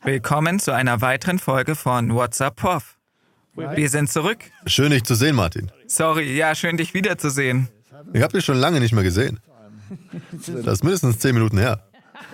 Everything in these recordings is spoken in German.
Willkommen zu einer weiteren Folge von What's Up Prof. Wir sind zurück. Schön, dich zu sehen, Martin. Sorry, ja, schön dich wiederzusehen. Ich habe dich schon lange nicht mehr gesehen. Das ist mindestens 10 Minuten her.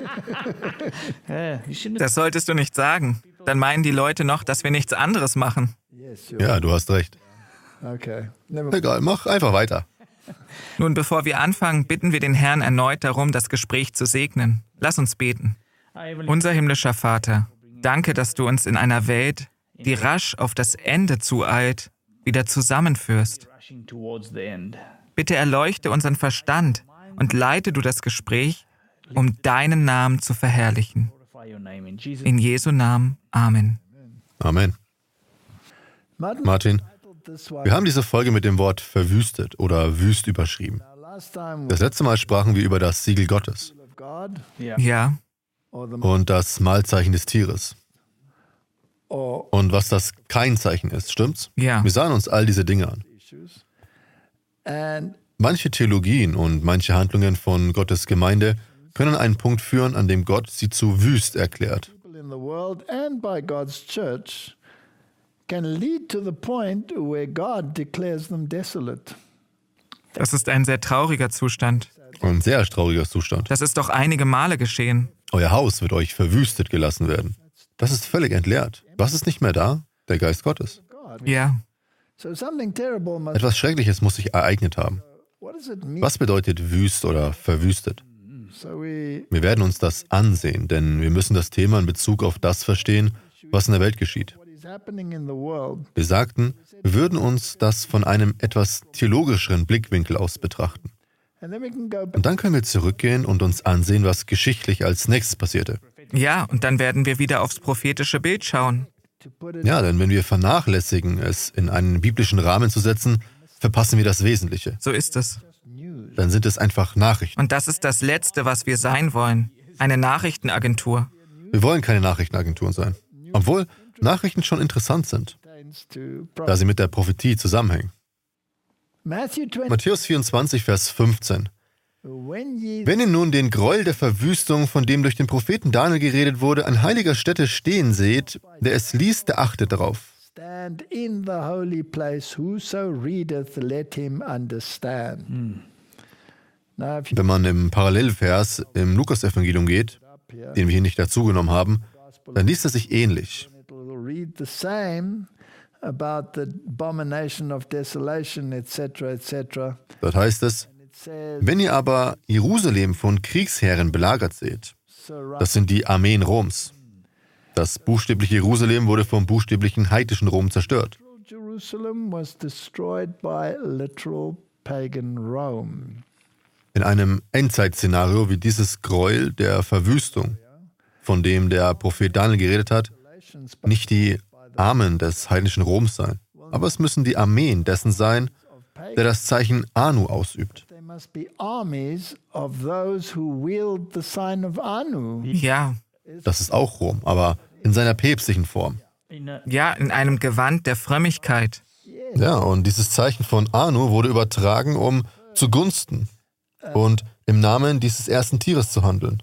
Das solltest du nicht sagen. Dann meinen die Leute noch, dass wir nichts anderes machen. Ja, du hast recht. Egal, mach einfach weiter. Nun, bevor wir anfangen, bitten wir den Herrn erneut darum, das Gespräch zu segnen. Lass uns beten. Unser himmlischer Vater, danke, dass du uns in einer Welt, die rasch auf das Ende zueilt, wieder zusammenführst. Bitte erleuchte unseren Verstand und leite du das Gespräch, um deinen Namen zu verherrlichen. In Jesu Namen. Amen. Amen. Martin, wir haben diese Folge mit dem Wort verwüstet oder wüst überschrieben. Das letzte Mal sprachen wir über das Siegel Gottes. Ja. Und das Mahlzeichen des Tieres. Und was das kein Zeichen ist, stimmt's? Ja. Wir sahen uns all diese Dinge an. Manche Theologien und manche Handlungen von Gottes Gemeinde können einen Punkt führen, an dem Gott sie zu wüst erklärt. Das ist ein sehr trauriger Zustand. Ein sehr trauriger Zustand. Das ist doch einige Male geschehen. Euer Haus wird euch verwüstet gelassen werden. Das ist völlig entleert. Was ist nicht mehr da? Der Geist Gottes. Ja. Etwas Schreckliches muss sich ereignet haben. Was bedeutet wüst oder verwüstet? Wir werden uns das ansehen, denn wir müssen das Thema in Bezug auf das verstehen, was in der Welt geschieht. Wir sagten, wir würden uns das von einem etwas theologischeren Blickwinkel aus betrachten. Und dann können wir zurückgehen und uns ansehen, was geschichtlich als nächstes passierte. Ja, und dann werden wir wieder aufs prophetische Bild schauen. Ja, denn wenn wir vernachlässigen, es in einen biblischen Rahmen zu setzen, verpassen wir das Wesentliche. So ist es. Dann sind es einfach Nachrichten. Und das ist das Letzte, was wir sein wollen. Eine Nachrichtenagentur. Wir wollen keine Nachrichtenagenturen sein. Obwohl Nachrichten schon interessant sind, da sie mit der Prophetie zusammenhängen. Matthäus 24, Vers 15. Wenn ihr nun den Gräuel der Verwüstung, von dem durch den Propheten Daniel geredet wurde, an heiliger Stätte stehen seht, der es liest, der achtet darauf. Wenn man im Parallelvers im Lukasevangelium geht, den wir hier nicht dazugenommen haben, dann liest er sich ähnlich. Dort heißt es, wenn ihr aber Jerusalem von Kriegsherren belagert seht, das sind die Armeen Roms. Das buchstäbliche Jerusalem wurde vom buchstäblichen heidnischen Rom zerstört. In einem Endzeitszenario wie dieses Gräuel der Verwüstung, von dem der Prophet Daniel geredet hat, nicht die Armen des heidnischen Roms sein, aber es müssen die Armeen dessen sein, der das Zeichen Anu ausübt. Ja. Das ist auch Rom, aber in seiner päpstlichen Form. Ja, in einem Gewand der Frömmigkeit. Ja, und dieses Zeichen von Anu wurde übertragen, um zugunsten und im Namen dieses ersten Tieres zu handeln.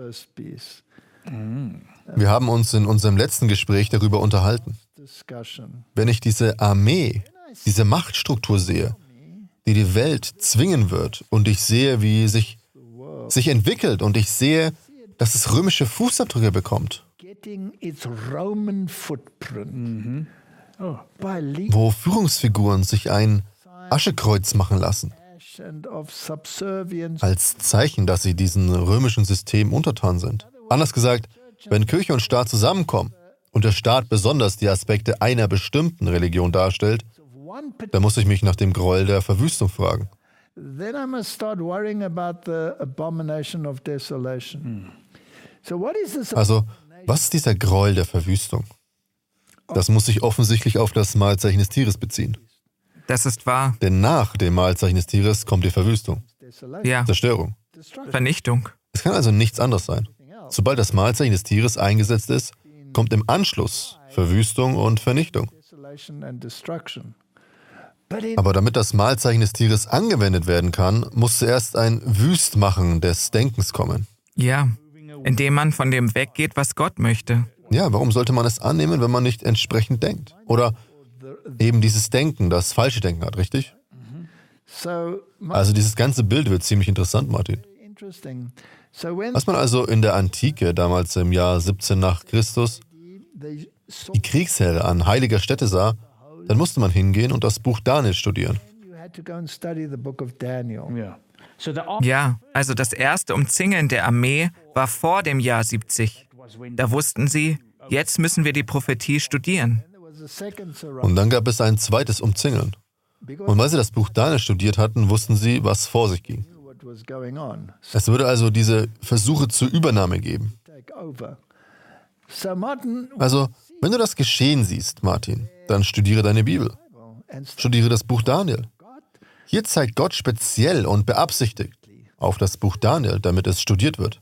Wir haben uns in unserem letzten Gespräch darüber unterhalten. Wenn ich diese Armee, diese Machtstruktur sehe, die die Welt zwingen wird, und ich sehe, wie sich entwickelt, und ich sehe, dass es römische Fußabdrücke bekommt, wo Führungsfiguren sich ein Aschekreuz machen lassen, als Zeichen, dass sie diesem römischen System untertan sind. Anders gesagt, wenn Kirche und Staat zusammenkommen und der Staat besonders die Aspekte einer bestimmten Religion darstellt, dann muss ich mich nach dem Gräuel der Verwüstung fragen. Also, was ist dieser Gräuel der Verwüstung? Das muss sich offensichtlich auf das Mahlzeichen des Tieres beziehen. Das ist wahr. Denn nach dem Mahlzeichen des Tieres kommt die Verwüstung. Ja. Zerstörung. Vernichtung. Es kann also nichts anderes sein. Sobald das Mahlzeichen des Tieres eingesetzt ist, kommt im Anschluss Verwüstung und Vernichtung. Aber damit das Mahlzeichen des Tieres angewendet werden kann, muss zuerst ein Wüstmachen des Denkens kommen. Ja, indem man von dem weggeht, was Gott möchte. Ja, warum sollte man es annehmen, wenn man nicht entsprechend denkt? Oder eben dieses Denken, das falsche Denken hat, richtig? Also dieses ganze Bild wird ziemlich interessant, Martin. Als man also in der Antike, damals im Jahr 17 nach Christus, die Kriegsheere an heiliger Stätte sah, dann musste man hingehen und das Buch Daniel studieren. Ja, also das erste Umzingeln der Armee war vor dem Jahr 70. Da wussten sie, jetzt müssen wir die Prophetie studieren. Und dann gab es ein zweites Umzingeln. Und weil sie das Buch Daniel studiert hatten, wussten sie, was vor sich ging. Es würde also diese Versuche zur Übernahme geben. Also, wenn du das Geschehen siehst, Martin, dann studiere deine Bibel. Studiere das Buch Daniel. Hier zeigt Gott speziell und beabsichtigt auf das Buch Daniel, damit es studiert wird.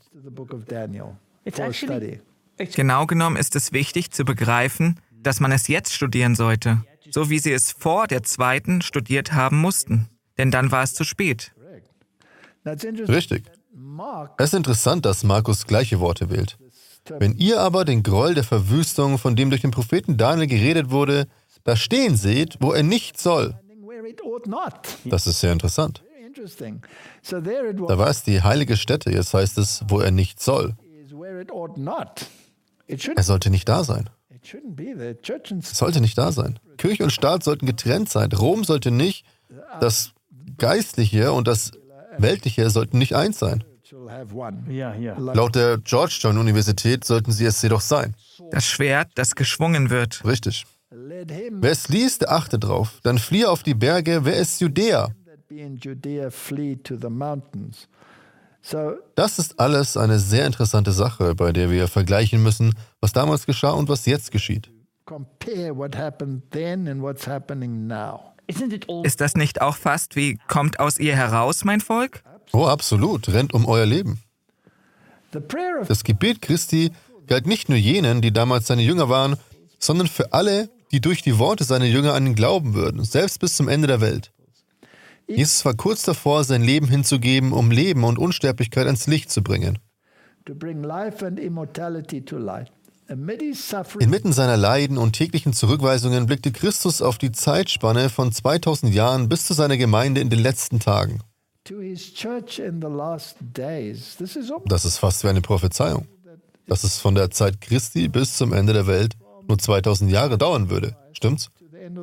Genau genommen ist es wichtig zu begreifen, dass man es jetzt studieren sollte, so wie sie es vor der zweiten studiert haben mussten. Denn dann war es zu spät. Richtig. Es ist interessant, dass Markus gleiche Worte wählt. Wenn ihr aber den Groll der Verwüstung, von dem durch den Propheten Daniel geredet wurde, da stehen seht, wo er nicht soll. Das ist sehr interessant. Da war es die heilige Stätte, jetzt heißt es, wo er nicht soll. Er sollte nicht da sein. Es sollte nicht da sein. Kirche und Staat sollten getrennt sein. Rom sollte nicht, das Geistliche und das Weltliche sollten nicht eins sein. Laut der Georgetown-Universität sollten sie es jedoch sein. Das Schwert, das geschwungen wird. Richtig. Wer es liest, der achte drauf. Dann fliehe auf die Berge, wer ist Judäa? Das ist alles eine sehr interessante Sache, bei der wir vergleichen müssen, was damals geschah und was jetzt geschieht. Ist das nicht auch fast wie, kommt aus ihr heraus, mein Volk? Oh, absolut. Rennt um euer Leben. Das Gebet Christi galt nicht nur jenen, die damals seine Jünger waren, sondern für alle, die durch die Worte seiner Jünger an ihn glauben würden, selbst bis zum Ende der Welt. Jesus war kurz davor, sein Leben hinzugeben, um Leben und Unsterblichkeit ans Licht zu bringen. Inmitten seiner Leiden und täglichen Zurückweisungen blickte Christus auf die Zeitspanne von 2000 Jahren bis zu seiner Gemeinde in den letzten Tagen. Das ist fast wie eine Prophezeiung, dass es von der Zeit Christi bis zum Ende der Welt nur 2000 Jahre dauern würde. Stimmt's?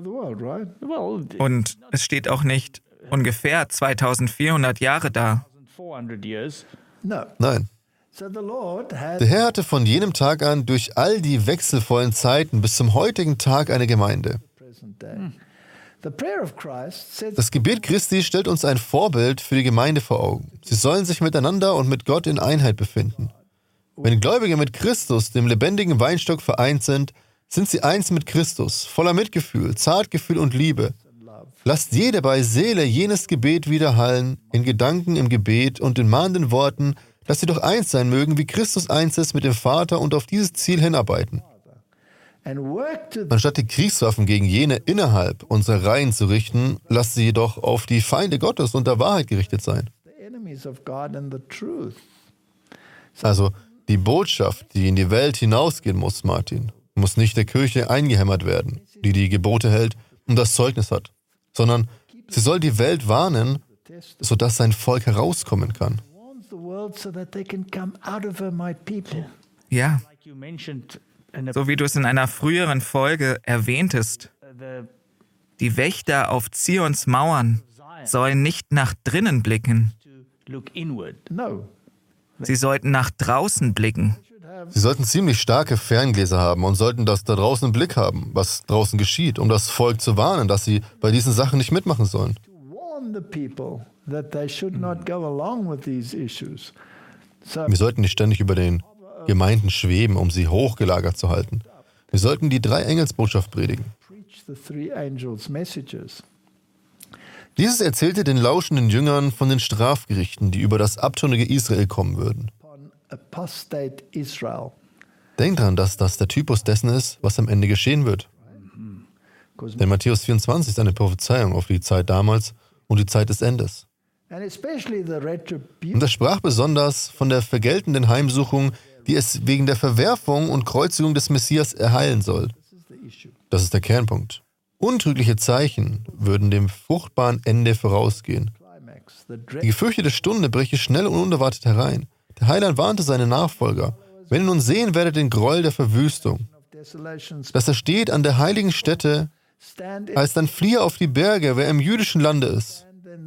Und es steht auch nicht ungefähr 2400 Jahre da. Nein. Der Herr hatte von jenem Tag an durch all die wechselvollen Zeiten bis zum heutigen Tag eine Gemeinde. Das Gebet Christi stellt uns ein Vorbild für die Gemeinde vor Augen. Sie sollen sich miteinander und mit Gott in Einheit befinden. Wenn Gläubige mit Christus, dem lebendigen Weinstock, vereint sind, sind sie eins mit Christus, voller Mitgefühl, Zartgefühl und Liebe. Lasst jede bei Seele jenes Gebet widerhallen, in Gedanken im Gebet und in mahnenden Worten, dass sie doch eins sein mögen, wie Christus eins ist mit dem Vater und auf dieses Ziel hinarbeiten. Anstatt die Kriegswaffen gegen jene innerhalb unserer Reihen zu richten, lasst sie jedoch auf die Feinde Gottes und der Wahrheit gerichtet sein. Also die Botschaft, die in die Welt hinausgehen muss, Martin, muss nicht der Kirche eingehämmert werden, die die Gebote hält und das Zeugnis hat, sondern sie soll die Welt warnen, sodass sein Volk herauskommen kann. Ja, so wie du es in einer früheren Folge erwähntest. Die Wächter auf Zions Mauern sollen nicht nach drinnen blicken. Sie sollten nach draußen blicken. Sie sollten ziemlich starke Ferngläser haben und sollten das da draußen im Blick haben, was draußen geschieht, um das Volk zu warnen, dass sie bei diesen Sachen nicht mitmachen sollen. Wir sollten nicht ständig über den Gemeinden schweben, um sie hochgelagert zu halten. Wir sollten die 3 Engelsbotschaft predigen. Jesus erzählte den lauschenden Jüngern von den Strafgerichten, die über das abtrünnige Israel kommen würden. Denkt daran, dass das der Typus dessen ist, was am Ende geschehen wird. Denn Matthäus 24 ist eine Prophezeiung auf die Zeit damals und die Zeit des Endes. Und er sprach besonders von der vergeltenden Heimsuchung, die es wegen der Verwerfung und Kreuzigung des Messias ereilen soll. Das ist der Kernpunkt. Untrügliche Zeichen würden dem fruchtbaren Ende vorausgehen. Die gefürchtete Stunde breche schnell und unerwartet herein. Der Heiland warnte seine Nachfolger: Wenn ihr nun sehen werdet den Groll der Verwüstung, dass er steht an der heiligen Stätte, als dann fliehe auf die Berge, wer im jüdischen Lande ist.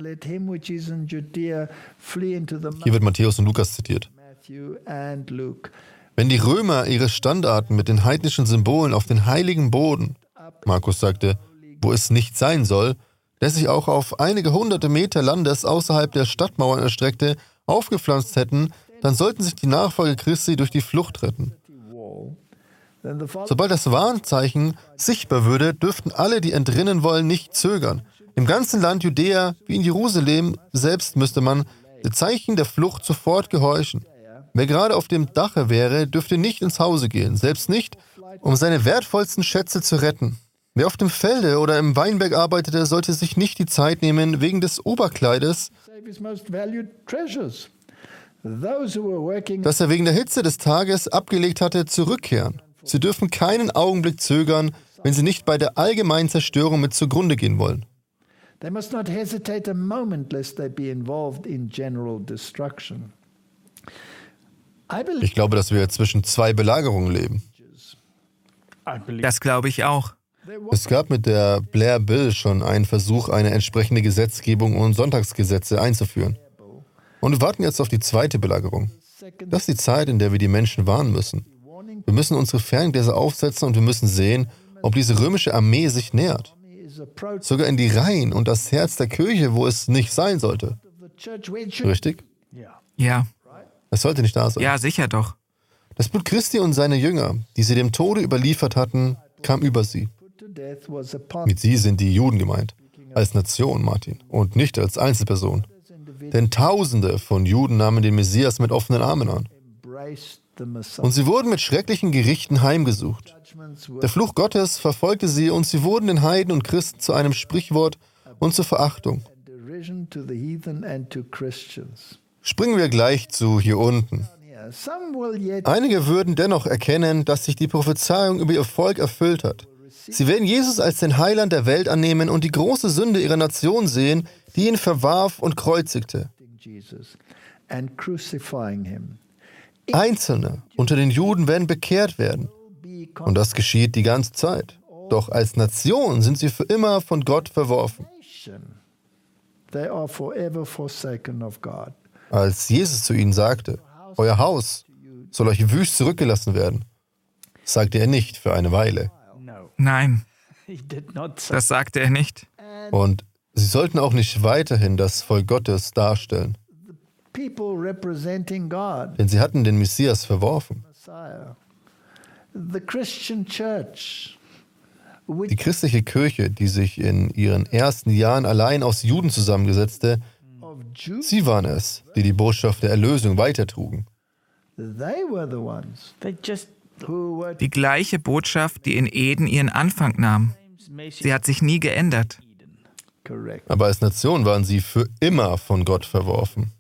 Hier wird Matthäus und Lukas zitiert. Wenn die Römer ihre Standarten mit den heidnischen Symbolen auf den heiligen Boden, Markus sagte, wo es nicht sein soll, der sich auch auf einige hunderte Meter Landes außerhalb der Stadtmauern erstreckte, aufgepflanzt hätten, dann sollten sich die Nachfolger Christi durch die Flucht retten. Sobald das Warnzeichen sichtbar würde, dürften alle, die entrinnen wollen, nicht zögern. Im ganzen Land Judäa, wie in Jerusalem selbst, müsste man den Zeichen der Flucht sofort gehorchen. Wer gerade auf dem Dache wäre, dürfte nicht ins Hause gehen, selbst nicht, um seine wertvollsten Schätze zu retten. Wer auf dem Felde oder im Weinberg arbeitete, sollte sich nicht die Zeit nehmen, wegen des Oberkleides, das er wegen der Hitze des Tages abgelegt hatte, zurückkehren. Sie dürfen keinen Augenblick zögern, wenn sie nicht bei der allgemeinen Zerstörung mit zugrunde gehen wollen. Ich glaube, dass wir zwischen zwei Belagerungen leben. Das glaube ich auch. Es gab mit der Blair Bill schon einen Versuch, eine entsprechende Gesetzgebung und Sonntagsgesetze einzuführen. Und wir warten jetzt auf die zweite Belagerung. Das ist die Zeit, in der wir die Menschen warnen müssen. Wir müssen unsere Ferngläser aufsetzen und wir müssen sehen, ob diese römische Armee sich nähert. Sogar in die Reihen und das Herz der Kirche, wo es nicht sein sollte. Richtig? Ja. Es sollte nicht da sein. Ja, sicher doch. Das Blut Christi und seine Jünger, die sie dem Tode überliefert hatten, kam über sie. Mit sie sind die Juden gemeint, als Nation, Martin, und nicht als Einzelperson. Denn Tausende von Juden nahmen den Messias mit offenen Armen an. Und sie wurden mit schrecklichen Gerichten heimgesucht. Der Fluch Gottes verfolgte sie und sie wurden den Heiden und Christen zu einem Sprichwort und zur Verachtung. Springen wir gleich zu hier unten. Einige würden dennoch erkennen, dass sich die Prophezeiung über ihr Volk erfüllt hat. Sie werden Jesus als den Heiland der Welt annehmen und die große Sünde ihrer Nation sehen, die ihn verwarf und kreuzigte. Einzelne unter den Juden werden bekehrt werden. Und das geschieht die ganze Zeit. Doch als Nation sind sie für immer von Gott verworfen. Als Jesus zu ihnen sagte, euer Haus soll euch wüst zurückgelassen werden, sagte er nicht für eine Weile. Nein, das sagte er nicht. Und sie sollten auch nicht weiterhin das Volk Gottes darstellen. Denn sie hatten den Messias verworfen. Die christliche Kirche, die sich in ihren ersten Jahren allein aus Juden zusammengesetzte, sie waren es, die die Botschaft der Erlösung weitertrugen. Die gleiche Botschaft, die in Eden ihren Anfang nahm. Sie hat sich nie geändert. Aber als Nation waren sie für immer von Gott verworfen.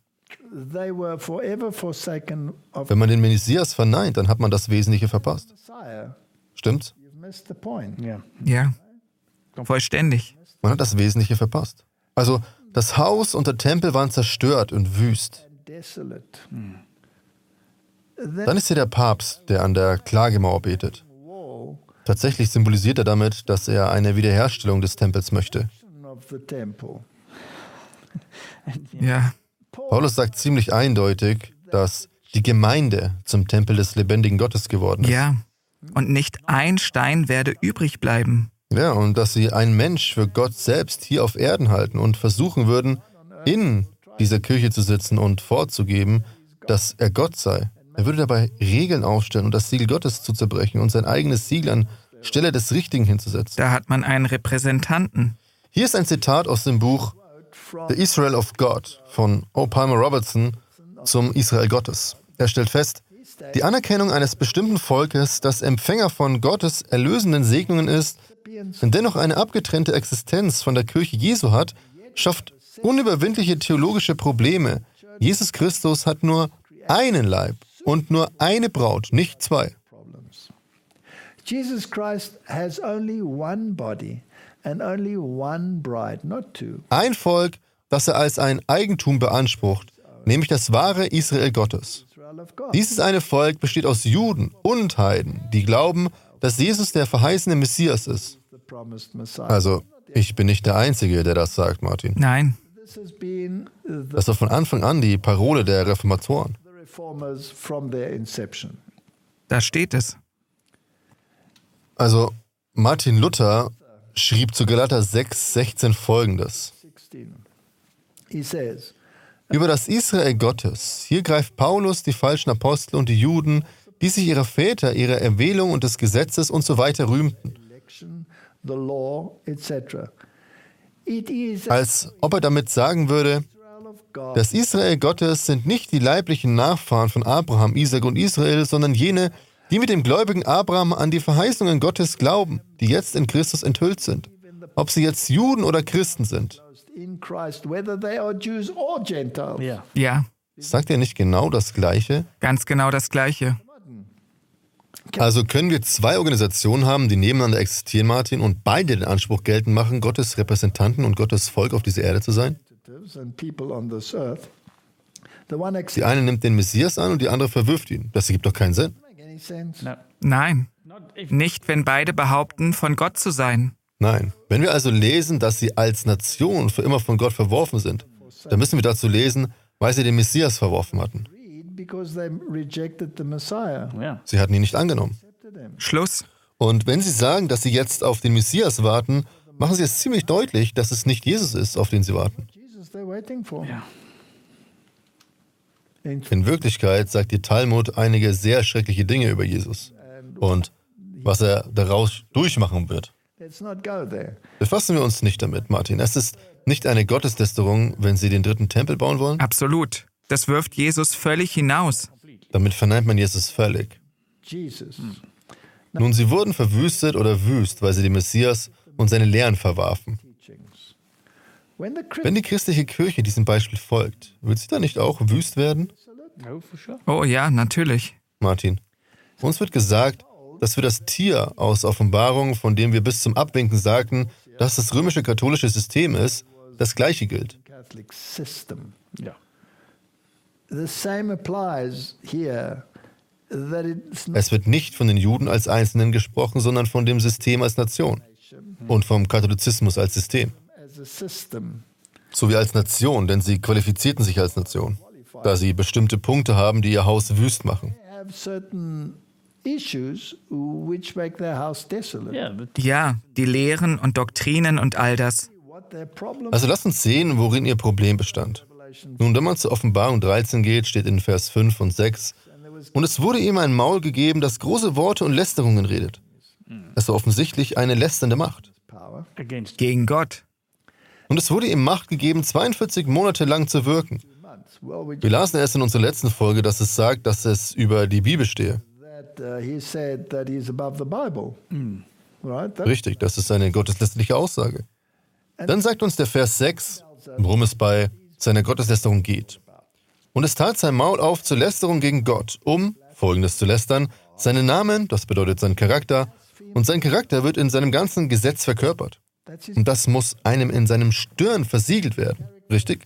Wenn man den Messias verneint, dann hat man das Wesentliche verpasst. Stimmt's? Ja, vollständig. Man hat das Wesentliche verpasst. Also, das Haus und der Tempel waren zerstört und wüst. Dann ist hier der Papst, der an der Klagemauer betet. Tatsächlich symbolisiert er damit, dass er eine Wiederherstellung des Tempels möchte. Ja. Paulus sagt ziemlich eindeutig, dass die Gemeinde zum Tempel des lebendigen Gottes geworden ist. Ja, und nicht ein Stein werde übrig bleiben. Ja, und dass sie einen Mensch für Gott selbst hier auf Erden halten und versuchen würden, in dieser Kirche zu sitzen und vorzugeben, dass er Gott sei. Er würde dabei Regeln aufstellen und das Siegel Gottes zu zerbrechen und sein eigenes Siegel an Stelle des Richtigen hinzusetzen. Da hat man einen Repräsentanten. Hier ist ein Zitat aus dem Buch The Israel of God von O. Palmer Robertson zum Israel Gottes. Er stellt fest, die Anerkennung eines bestimmten Volkes, das Empfänger von Gottes erlösenden Segnungen ist, und dennoch eine abgetrennte Existenz von der Kirche Jesu hat, schafft unüberwindliche theologische Probleme. Jesus Christus hat nur einen Leib und nur eine Braut, nicht zwei. Jesus Christ has only one body and only one bride, not two. Ein Volk, das er als ein Eigentum beansprucht, nämlich das wahre Israel Gottes. Dieses eine Volk besteht aus Juden und Heiden, die glauben, dass Jesus der verheißene Messias ist. Also, ich bin nicht der Einzige, der das sagt, Martin. Nein. Das war von Anfang an die Parole der Reformatoren. Da steht es. Also, Martin Luther schrieb zu Galater 6,16 Folgendes. Über das Israel Gottes. Hier greift Paulus die falschen Apostel und die Juden, die sich ihrer Väter, ihrer Erwählung und des Gesetzes und so weiter rühmten. Als ob er damit sagen würde, das Israel Gottes sind nicht die leiblichen Nachfahren von Abraham, Isaak und Israel, sondern jene, die mit dem gläubigen Abraham an die Verheißungen Gottes glauben, die jetzt in Christus enthüllt sind. Ob sie jetzt Juden oder Christen sind. Ja. Sagt er nicht genau das Gleiche? Ganz genau das Gleiche. Also können wir zwei Organisationen haben, die nebeneinander existieren, Martin, und beide den Anspruch geltend machen, Gottes Repräsentanten und Gottes Volk auf dieser Erde zu sein? Die eine nimmt den Messias an und die andere verwirft ihn. Das ergibt doch keinen Sinn. Nein. Nicht, wenn beide behaupten, von Gott zu sein. Nein. Wenn wir also lesen, dass sie als Nation für immer von Gott verworfen sind, dann müssen wir dazu lesen, weil sie den Messias verworfen hatten. Sie hatten ihn nicht angenommen. Schluss. Und wenn Sie sagen, dass Sie jetzt auf den Messias warten, machen Sie es ziemlich deutlich, dass es nicht Jesus ist, auf den Sie warten. In Wirklichkeit sagt die Talmud einige sehr schreckliche Dinge über Jesus und was er daraus durchmachen wird. Befassen wir uns nicht damit, Martin. Es ist nicht eine Gotteslästerung, wenn Sie den dritten Tempel bauen wollen? Absolut. Das wirft Jesus völlig hinaus. Damit verneint man Jesus völlig. Nun, sie wurden verwüstet oder wüst, weil sie den Messias und seine Lehren verwarfen. Wenn die christliche Kirche diesem Beispiel folgt, wird sie dann nicht auch wüst werden? Oh ja, natürlich. Martin, uns wird gesagt, dass für das Tier aus Offenbarung, von dem wir bis zum Abwinken sagten, dass das römische katholische System ist, das Gleiche gilt. Es wird nicht von den Juden als Einzelnen gesprochen, sondern von dem System als Nation und vom Katholizismus als System. So wie als Nation, denn sie qualifizierten sich als Nation, da sie bestimmte Punkte haben, die ihr Haus wüst machen. Ja, die Lehren und Doktrinen und all das. Also lasst uns sehen, worin ihr Problem bestand. Nun, wenn man zur Offenbarung 13 geht, steht in Vers 5 und 6, und es wurde ihm ein Maul gegeben, das große Worte und Lästerungen redet. Es war offensichtlich eine lästernde Macht. Gegen Gott. Und es wurde ihm Macht gegeben, 42 Monate lang zu wirken. Wir lasen erst in unserer letzten Folge, dass es sagt, dass es über die Bibel stehe. Richtig, das ist eine gotteslästerliche Aussage. Dann sagt uns der Vers 6, worum es bei seiner Gotteslästerung geht. Und es tat sein Maul auf zur Lästerung gegen Gott, um, Folgendes zu lästern, seinen Namen, das bedeutet seinen Charakter, und sein Charakter wird in seinem ganzen Gesetz verkörpert. Und das muss einem in seinem Stirn versiegelt werden. Richtig?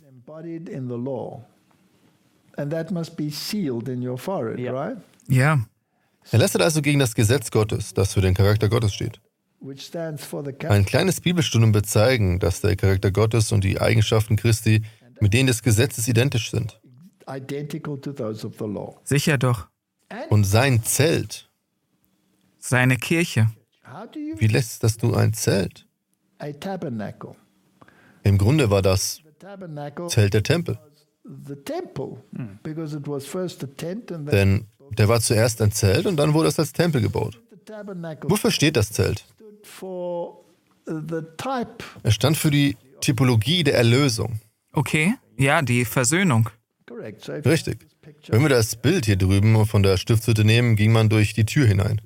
Ja. Er lästert also gegen das Gesetz Gottes, das für den Charakter Gottes steht. Ein kleines Bibelstudium wird zeigen, dass der Charakter Gottes und die Eigenschaften Christi mit denen des Gesetzes identisch sind. Sicher doch. Und sein Zelt. Seine Kirche. Wie lästerst du ein Zelt? Im Grunde war das Zelt der Tempel. Denn der war zuerst ein Zelt und dann wurde es als Tempel gebaut. Wofür steht das Zelt? Es stand für die Typologie der Erlösung. Okay, ja, die Versöhnung. Richtig. Wenn wir das Bild hier drüben von der Stiftshütte nehmen, ging man durch die Tür hinein.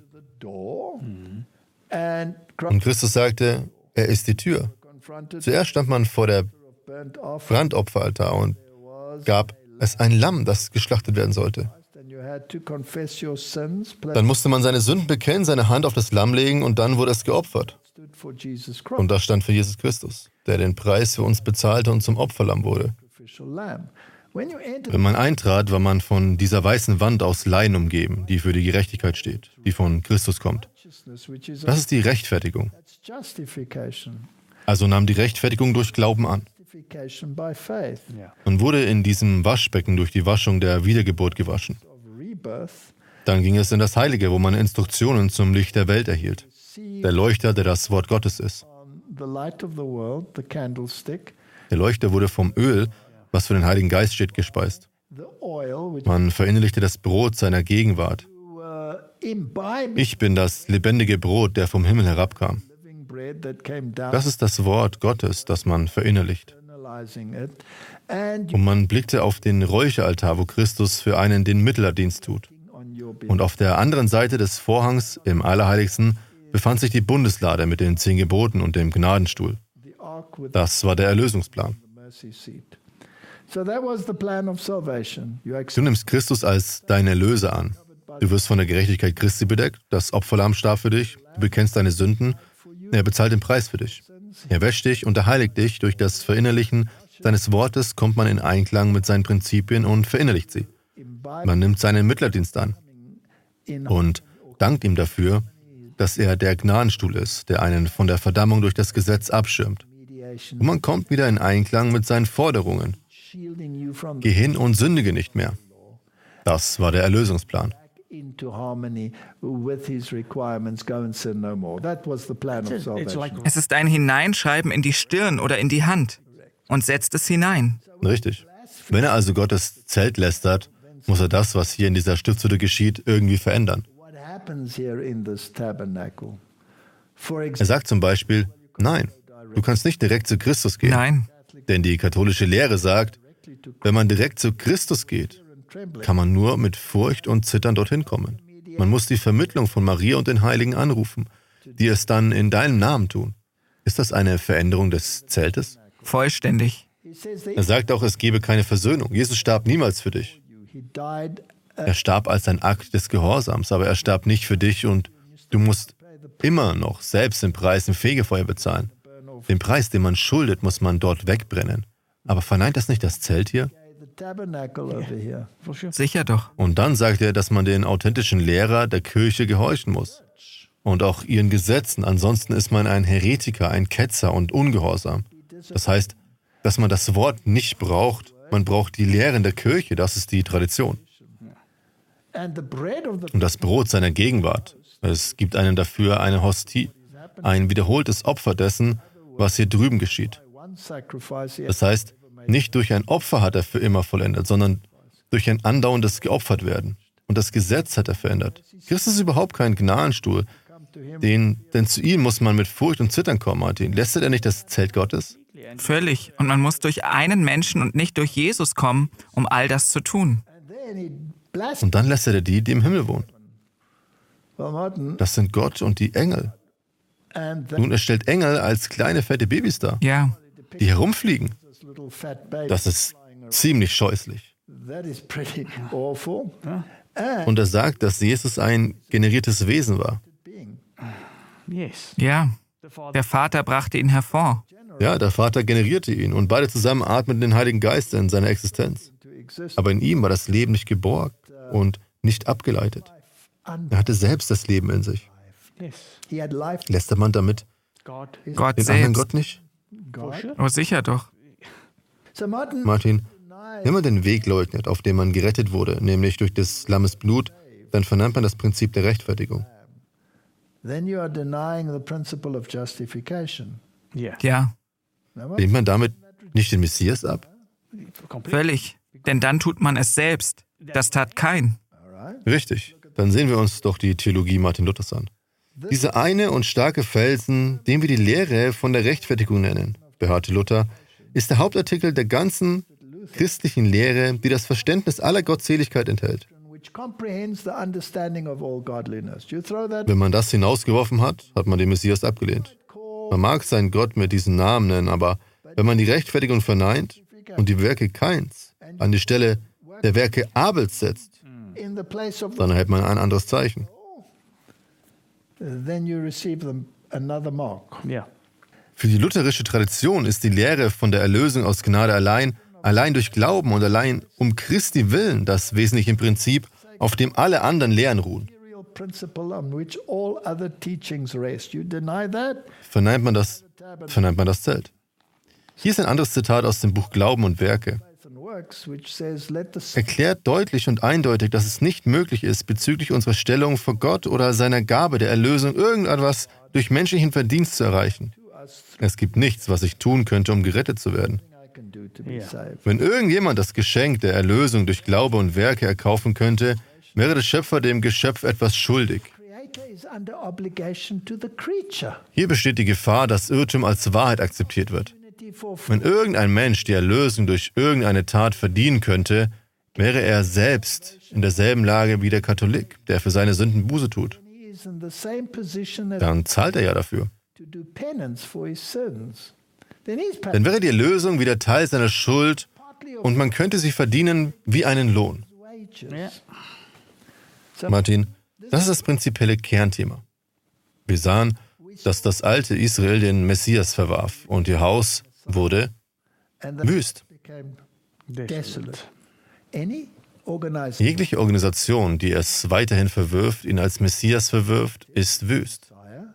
Und Christus sagte, er ist die Tür. Zuerst stand man vor der Brandopferaltar und gab es ein Lamm, das geschlachtet werden sollte. Dann musste man seine Sünden bekennen, seine Hand auf das Lamm legen und dann wurde es geopfert. Und das stand für Jesus Christus, der den Preis für uns bezahlte und zum Opferlamm wurde. Wenn man eintrat, war man von dieser weißen Wand aus Leinen umgeben, die für die Gerechtigkeit steht, die von Christus kommt. Das ist die Rechtfertigung. Also nahm die Rechtfertigung durch Glauben an. Man wurde in diesem Waschbecken durch die Waschung der Wiedergeburt gewaschen. Dann ging es in das Heilige, wo man Instruktionen zum Licht der Welt erhielt. Der Leuchter, der das Wort Gottes ist. Der Leuchter wurde vom Öl, was für den Heiligen Geist steht, gespeist. Man verinnerlichte das Brot seiner Gegenwart. Ich bin das lebendige Brot, der vom Himmel herabkam. Das ist das Wort Gottes, das man verinnerlicht. Und man blickte auf den Räucheraltar, wo Christus für einen den Mittlerdienst tut. Und auf der anderen Seite des Vorhangs, im Allerheiligsten, befand sich die Bundeslade mit den 10 Geboten und dem Gnadenstuhl. Das war der Erlösungsplan. Du nimmst Christus als deinen Erlöser an. Du wirst von der Gerechtigkeit Christi bedeckt, das Opferlamm starb für dich, du bekennst deine Sünden, er bezahlt den Preis für dich. Er wäscht dich und er heiligt dich. Durch das Verinnerlichen seines Wortes kommt man in Einklang mit seinen Prinzipien und verinnerlicht sie. Man nimmt seinen Mittlerdienst an und dankt ihm dafür, dass er der Gnadenstuhl ist, der einen von der Verdammung durch das Gesetz abschirmt. Und man kommt wieder in Einklang mit seinen Forderungen. Geh hin und sündige nicht mehr. Das war der Erlösungsplan. Es ist ein Hineinschreiben in die Stirn oder in die Hand und setzt es hinein. Richtig. Wenn er also Gottes Zelt lästert, muss er das, was hier in dieser Stiftshütte geschieht, irgendwie verändern. Er sagt zum Beispiel, nein, du kannst nicht direkt zu Christus gehen. Nein. Denn die katholische Lehre sagt, wenn man direkt zu Christus geht, kann man nur mit Furcht und Zittern dorthin kommen. Man muss die Vermittlung von Maria und den Heiligen anrufen, die es dann in deinem Namen tun. Ist das eine Veränderung des Zeltes? Vollständig. Er sagt auch, es gebe keine Versöhnung. Jesus starb niemals für dich. Er starb als ein Akt des Gehorsams, aber er starb nicht für dich und du musst immer noch selbst den Preis im Fegefeuer bezahlen. Den Preis, den man schuldet, muss man dort wegbrennen. Aber verneint das nicht das Zelt hier? Sicher doch. Und dann sagt er, dass man den authentischen Lehrer der Kirche gehorchen muss. Und auch ihren Gesetzen. Ansonsten ist man ein Heretiker, ein Ketzer und ungehorsam. Das heißt, dass man das Wort nicht braucht. Man braucht die Lehren der Kirche. Das ist die Tradition. Und das Brot seiner Gegenwart. Es gibt einen dafür eine Hostie. Ein wiederholtes Opfer dessen, was hier drüben geschieht. Das heißt, nicht durch ein Opfer hat er für immer vollendet, sondern durch ein andauerndes Geopfertwerden. Und das Gesetz hat er verändert. Christus ist überhaupt kein Gnadenstuhl, denn zu ihm muss man mit Furcht und Zittern kommen, Martin. Lästert er nicht das Zelt Gottes? Völlig. Und man muss durch einen Menschen und nicht durch Jesus kommen, um all das zu tun. Und dann lästert er die, die im Himmel wohnen. Das sind Gott und die Engel. Nun, er stellt Engel als kleine, fette Babys dar, Ja. die herumfliegen. Das ist ziemlich scheußlich. Und er sagt, dass Jesus ein generiertes Wesen war. Ja. Der Vater brachte ihn hervor. Ja, der Vater generierte ihn und beide zusammen atmeten den Heiligen Geist in seiner Existenz. Aber in ihm war das Leben nicht geborgt und nicht abgeleitet. Er hatte selbst das Leben in sich. Lästert man damit Gott den anderen selbst. Gott nicht? Oh, sicher doch. Martin, wenn man den Weg leugnet, auf dem man gerettet wurde, nämlich durch des Lammes Blut, dann verneint man das Prinzip der Rechtfertigung. Ja, Lehnt man damit nicht den Messias ab? völlig. Denn dann tut man es selbst. Das tat kein. Richtig. Dann sehen wir uns doch die Theologie Martin Luthers an. Dieser eine und starke Felsen, den wir die Lehre von der Rechtfertigung nennen, beharrte Luther, ist der Hauptartikel der ganzen christlichen Lehre, die das Verständnis aller Gottseligkeit enthält. Wenn man das hinausgeworfen hat, hat man den Messias abgelehnt. Man mag seinen Gott mit diesen Namen nennen, aber wenn man die Rechtfertigung verneint und die Werke Kains an die Stelle der Werke Abels setzt, dann erhält man ein anderes Zeichen. Then you receive another mark. Für die lutherische Tradition ist die Lehre von der Erlösung aus Gnade allein durch Glauben und allein um Christi Willen das wesentliche Prinzip, auf dem alle anderen Lehren ruhen. Verneint man das Zelt. Hier ist ein anderes Zitat aus dem Buch Glauben und Werke. Erklärt deutlich und eindeutig, dass es nicht möglich ist, bezüglich unserer Stellung vor Gott oder seiner Gabe der Erlösung irgendetwas durch menschlichen Verdienst zu erreichen. Es gibt nichts, was ich tun könnte, um gerettet zu werden. Wenn irgendjemand das Geschenk der Erlösung durch Glaube und Werke erkaufen könnte, wäre der Schöpfer dem Geschöpf etwas schuldig. Hier besteht die Gefahr, dass Irrtum als Wahrheit akzeptiert wird. Wenn irgendein Mensch die Erlösung durch irgendeine Tat verdienen könnte, wäre er selbst in derselben Lage wie der Katholik, der für seine Sünden Buße tut. Dann zahlt er ja dafür. Dann wäre die Erlösung wieder Teil seiner Schuld und man könnte sie verdienen wie einen Lohn. Martin, das ist das prinzipielle Kernthema. Wir sahen, dass das alte Israel den Messias verwarf und ihr Haus wurde wüst. Jegliche Organisation, die es weiterhin verwirft, ihn als Messias verwirft, ist wüst.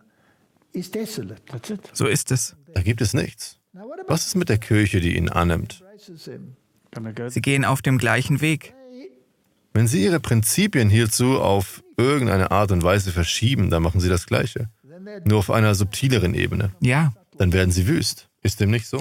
So ist es. Da gibt es nichts. Was ist mit der Kirche, die ihn annimmt? Sie gehen auf dem gleichen Weg. Wenn Sie Ihre Prinzipien hierzu auf irgendeine Art und Weise verschieben, dann machen Sie das Gleiche. Nur auf einer subtileren Ebene. Ja. Dann werden Sie wüst. Ist dem nicht so?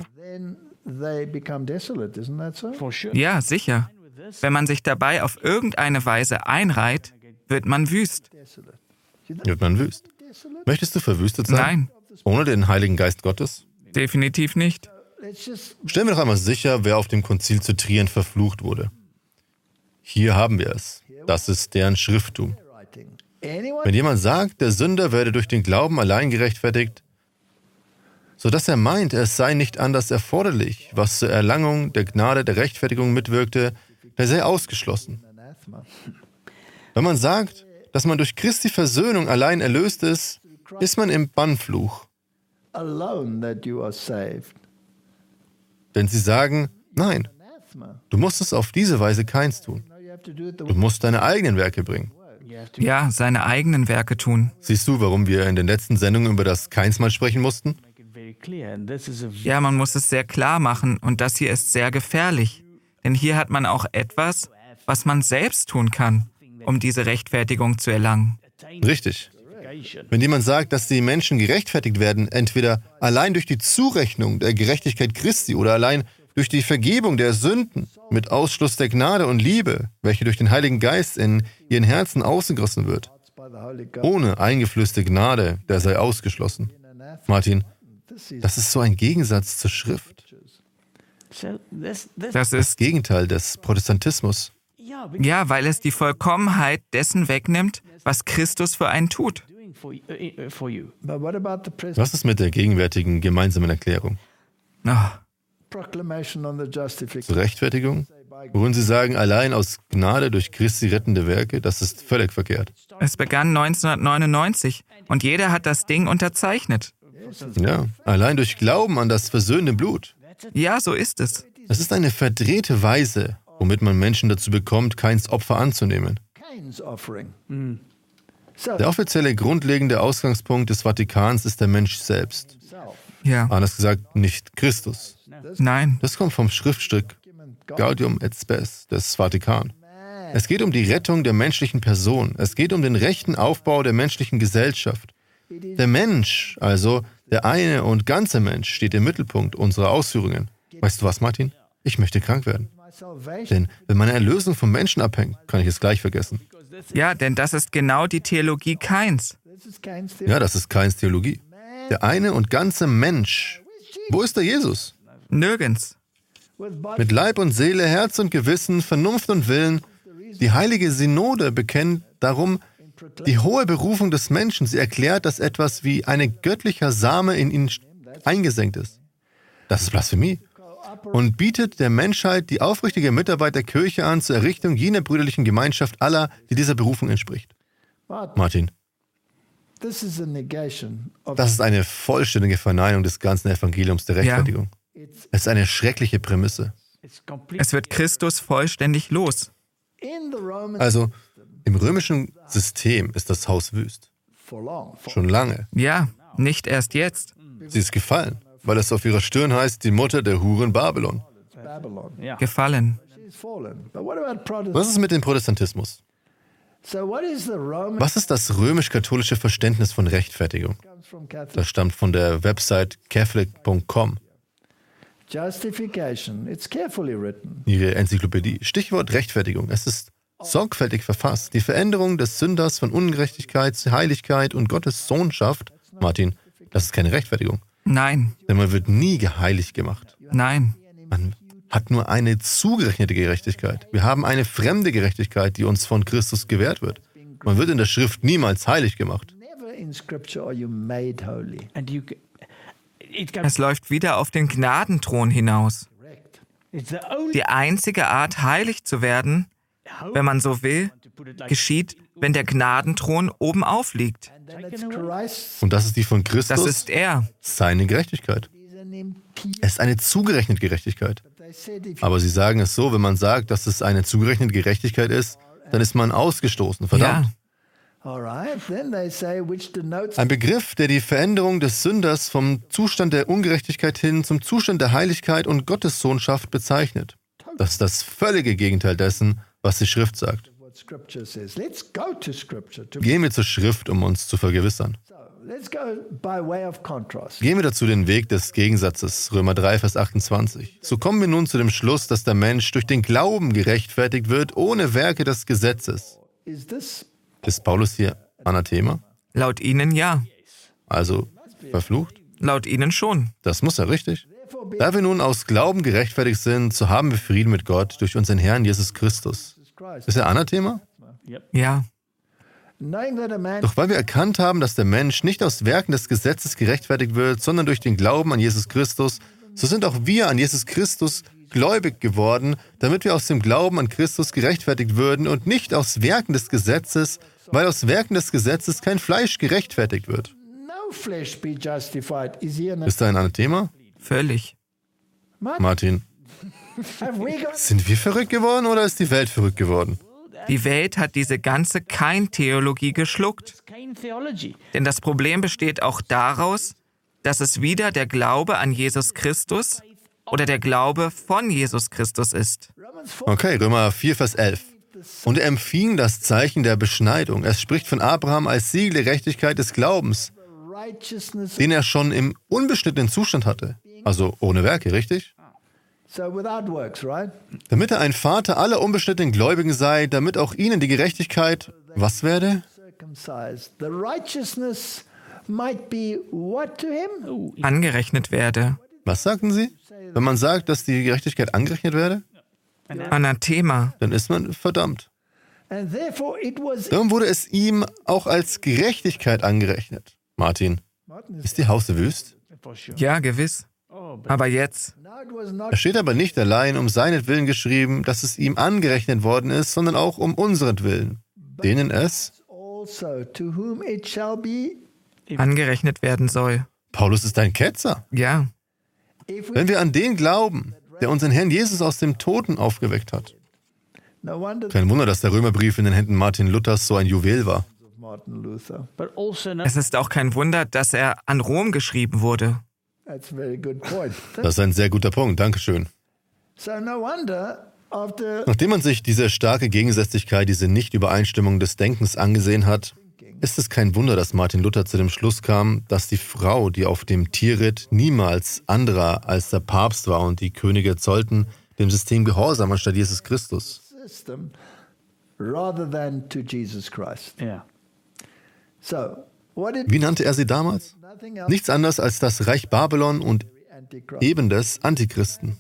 Ja, sicher. Wenn man sich dabei auf irgendeine Weise einreiht, wird man wüst. Wird man wüst? Möchtest du verwüstet sein? Nein. Ohne den Heiligen Geist Gottes? Definitiv nicht. Stellen wir doch einmal sicher, wer auf dem Konzil zu Trient verflucht wurde. Hier haben wir es. Das ist deren Schrifttum. Wenn jemand sagt, der Sünder werde durch den Glauben allein gerechtfertigt, sodass er meint, es sei nicht anders erforderlich, was zur Erlangung der Gnade der Rechtfertigung mitwirkte, der sei ausgeschlossen. Wenn man sagt, dass man durch Christi Versöhnung allein erlöst ist, ist man im Bannfluch. Denn sie sagen, nein, du musst es auf diese Weise keins tun. Du musst deine eigenen Werke bringen. Ja, seine eigenen Werke tun. Siehst du, warum wir in den letzten Sendungen über das Keinsmal sprechen mussten? Ja, man muss es sehr klar machen und das hier ist sehr gefährlich. Denn hier hat man auch etwas, was man selbst tun kann, um diese Rechtfertigung zu erlangen. Richtig. Wenn jemand sagt, dass die Menschen gerechtfertigt werden, entweder allein durch die Zurechnung der Gerechtigkeit Christi oder allein durch die Vergebung der Sünden mit Ausschluss der Gnade und Liebe, welche durch den Heiligen Geist in ihren Herzen ausgegossen wird. Ohne eingeflößte Gnade, der sei ausgeschlossen. Martin, das ist so ein Gegensatz zur Schrift. Das ist Das Gegenteil des Protestantismus. ja, weil es die Vollkommenheit dessen wegnimmt, was Christus für einen tut. Was ist mit der gegenwärtigen gemeinsamen Erklärung? Oh, Zur Rechtfertigung? Worin Sie sagen, allein aus Gnade durch Christi rettende Werke, das ist völlig verkehrt. es begann 1999 und jeder hat das Ding unterzeichnet. Ja, allein durch Glauben an das versöhnende Blut. Ja, so ist es. Es ist eine verdrehte Weise, womit man Menschen dazu bekommt, Kains Opfer anzunehmen. Der offizielle grundlegende Ausgangspunkt des Vatikans ist der Mensch selbst. Ja, Anders gesagt, nicht Christus. nein. Das kommt vom Schriftstück Gaudium et Spes des Vatikan. Es geht um die Rettung der menschlichen Person. Es geht um den rechten Aufbau der menschlichen Gesellschaft. Der Mensch, also der eine und ganze Mensch, steht im Mittelpunkt unserer Ausführungen. Weißt du was, Martin? Ich möchte krank werden. Denn wenn meine Erlösung vom Menschen abhängt, kann ich es gleich vergessen. Ja, denn das ist genau die Theologie Kains. Ja, das ist Kains Theologie. Der eine und ganze Mensch. Wo ist der Jesus? Nirgends. Mit Leib und Seele, Herz und Gewissen, Vernunft und Willen. Die heilige Synode bekennt darum die hohe Berufung des Menschen. Sie erklärt, dass etwas wie ein göttlicher Same in ihn eingesenkt ist. Das ist Blasphemie. und bietet der Menschheit die aufrichtige Mitarbeit der Kirche an zur Errichtung jener brüderlichen Gemeinschaft aller, die dieser Berufung entspricht. Martin, das ist eine vollständige Verneinung des ganzen Evangeliums der Rechtfertigung. Ja. Es ist eine schreckliche Prämisse. Es wird Christus vollständig los. Also, im römischen System ist das Haus wüst. Schon lange. Ja, nicht erst jetzt. Sie ist gefallen, weil es auf ihrer Stirn heißt, die Mutter der Huren Babylon. Gefallen. Was ist mit dem Protestantismus? Was ist das römisch-katholische Verständnis von Rechtfertigung? Das stammt von der Website catholic.com. Ihre Enzyklopädie. Stichwort Rechtfertigung. Es ist sorgfältig verfasst. Die Veränderung des Sünders von Ungerechtigkeit zu Heiligkeit und Gottes Sohnschaft. Martin, das ist keine Rechtfertigung. Nein. Denn man wird nie geheiligt gemacht. Nein. Man hat nur eine zugerechnete Gerechtigkeit. Wir haben eine fremde Gerechtigkeit, die uns von Christus gewährt wird. Man wird in der Schrift niemals heilig gemacht. Es läuft wieder auf den Gnadenthron hinaus. Die einzige Art, heilig zu werden, wenn man so will, geschieht, wenn der Gnadenthron oben aufliegt. Und das ist die von Christus. Das ist er. Seine Gerechtigkeit. Es ist eine zugerechnete Gerechtigkeit. Aber sie sagen es so, wenn man sagt, dass es eine zugerechnete Gerechtigkeit ist, dann ist man ausgestoßen, verdammt. Ja. Ein Begriff, der die Veränderung des Sünders vom Zustand der Ungerechtigkeit hin zum Zustand der Heiligkeit und Gottessohnschaft bezeichnet. Das ist das völlige Gegenteil dessen, was die Schrift sagt. Gehen wir zur Schrift, um uns zu vergewissern. Gehen wir dazu den Weg des Gegensatzes, Römer 3, Vers 28. So kommen wir nun zu dem Schluss, dass der Mensch durch den Glauben gerechtfertigt wird, ohne Werke des Gesetzes. Ist Paulus hier Anathema? Laut Ihnen ja. Also verflucht? Laut Ihnen schon. Das muss er, richtig. Da wir nun aus Glauben gerechtfertigt sind, so haben wir Frieden mit Gott durch unseren Herrn Jesus Christus. Ist er Anathema? Ja. Doch weil wir erkannt haben, dass der Mensch nicht aus Werken des Gesetzes gerechtfertigt wird, sondern durch den Glauben an Jesus Christus, so sind auch wir an Jesus Christus gläubig geworden, damit wir aus dem Glauben an Christus gerechtfertigt würden und nicht aus Werken des Gesetzes, weil aus Werken des Gesetzes kein Fleisch gerechtfertigt wird. Ist da ein Anathema? Völlig. Martin, sind wir verrückt geworden oder ist die Welt verrückt geworden? Die Welt hat diese ganze Kein-Theologie geschluckt. Denn das Problem besteht auch daraus, dass es wieder der Glaube an Jesus Christus oder der Glaube von Jesus Christus ist. Okay, Römer 4, Vers 11. Und er empfing das Zeichen der Beschneidung. Es spricht von Abraham als Siegel der Gerechtigkeit des Glaubens, den er schon im unbeschnittenen Zustand hatte. Also ohne Werke, richtig? Damit er ein Vater aller unbeschnittenen Gläubigen sei, damit auch ihnen die Gerechtigkeit, was werde? Angerechnet werde. Was sagten Sie? Wenn man sagt, dass die Gerechtigkeit angerechnet werde? Anathema. Dann ist man verdammt. Darum wurde es ihm auch als Gerechtigkeit angerechnet. Martin, ist die Haus wüst? Ja, gewiss. Aber jetzt. Es steht aber nicht allein um seinetwillen geschrieben, dass es ihm angerechnet worden ist, sondern auch um unseretwillen, denen es angerechnet werden soll. Paulus ist ein Ketzer. Ja. Wenn wir an den glauben, der unseren Herrn Jesus aus dem Toten aufgeweckt hat. Kein Wunder, dass der Römerbrief in den Händen Martin Luthers so ein Juwel war. Es ist auch kein Wunder, dass er an Rom geschrieben wurde. Das ist ein sehr guter Punkt, Dankeschön. Nachdem man sich diese starke Gegensätzlichkeit, diese Nichtübereinstimmung des Denkens angesehen hat, ist es kein Wunder, dass Martin Luther zu dem Schluss kam, dass die Frau, die auf dem Tier ritt, niemals anderer als der Papst war und die Könige zollten dem System Gehorsam anstatt Jesus Christus. Wie nannte er sie damals? Nichts anderes als das Reich Babylon und eben des Antichristen.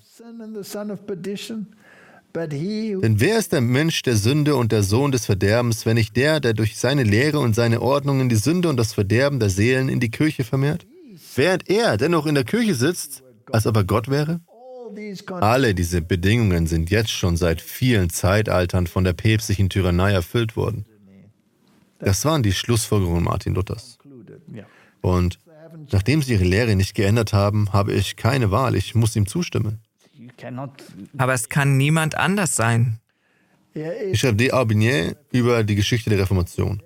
Denn wer ist der Mensch der Sünde und der Sohn des Verderbens, wenn nicht der, der durch seine Lehre und seine Ordnungen die Sünde und das Verderben der Seelen in die Kirche vermehrt? Während er dennoch in der Kirche sitzt, als ob er Gott wäre? Alle diese Bedingungen sind jetzt schon seit vielen Zeitaltern von der päpstlichen Tyrannei erfüllt worden. Das waren die Schlussfolgerungen Martin Luthers. Und nachdem sie ihre Lehre nicht geändert haben, habe ich keine Wahl, ich muss ihm zustimmen. Aber es kann niemand anders sein. Ich schreibe De Aubigné über die Geschichte der Reformation.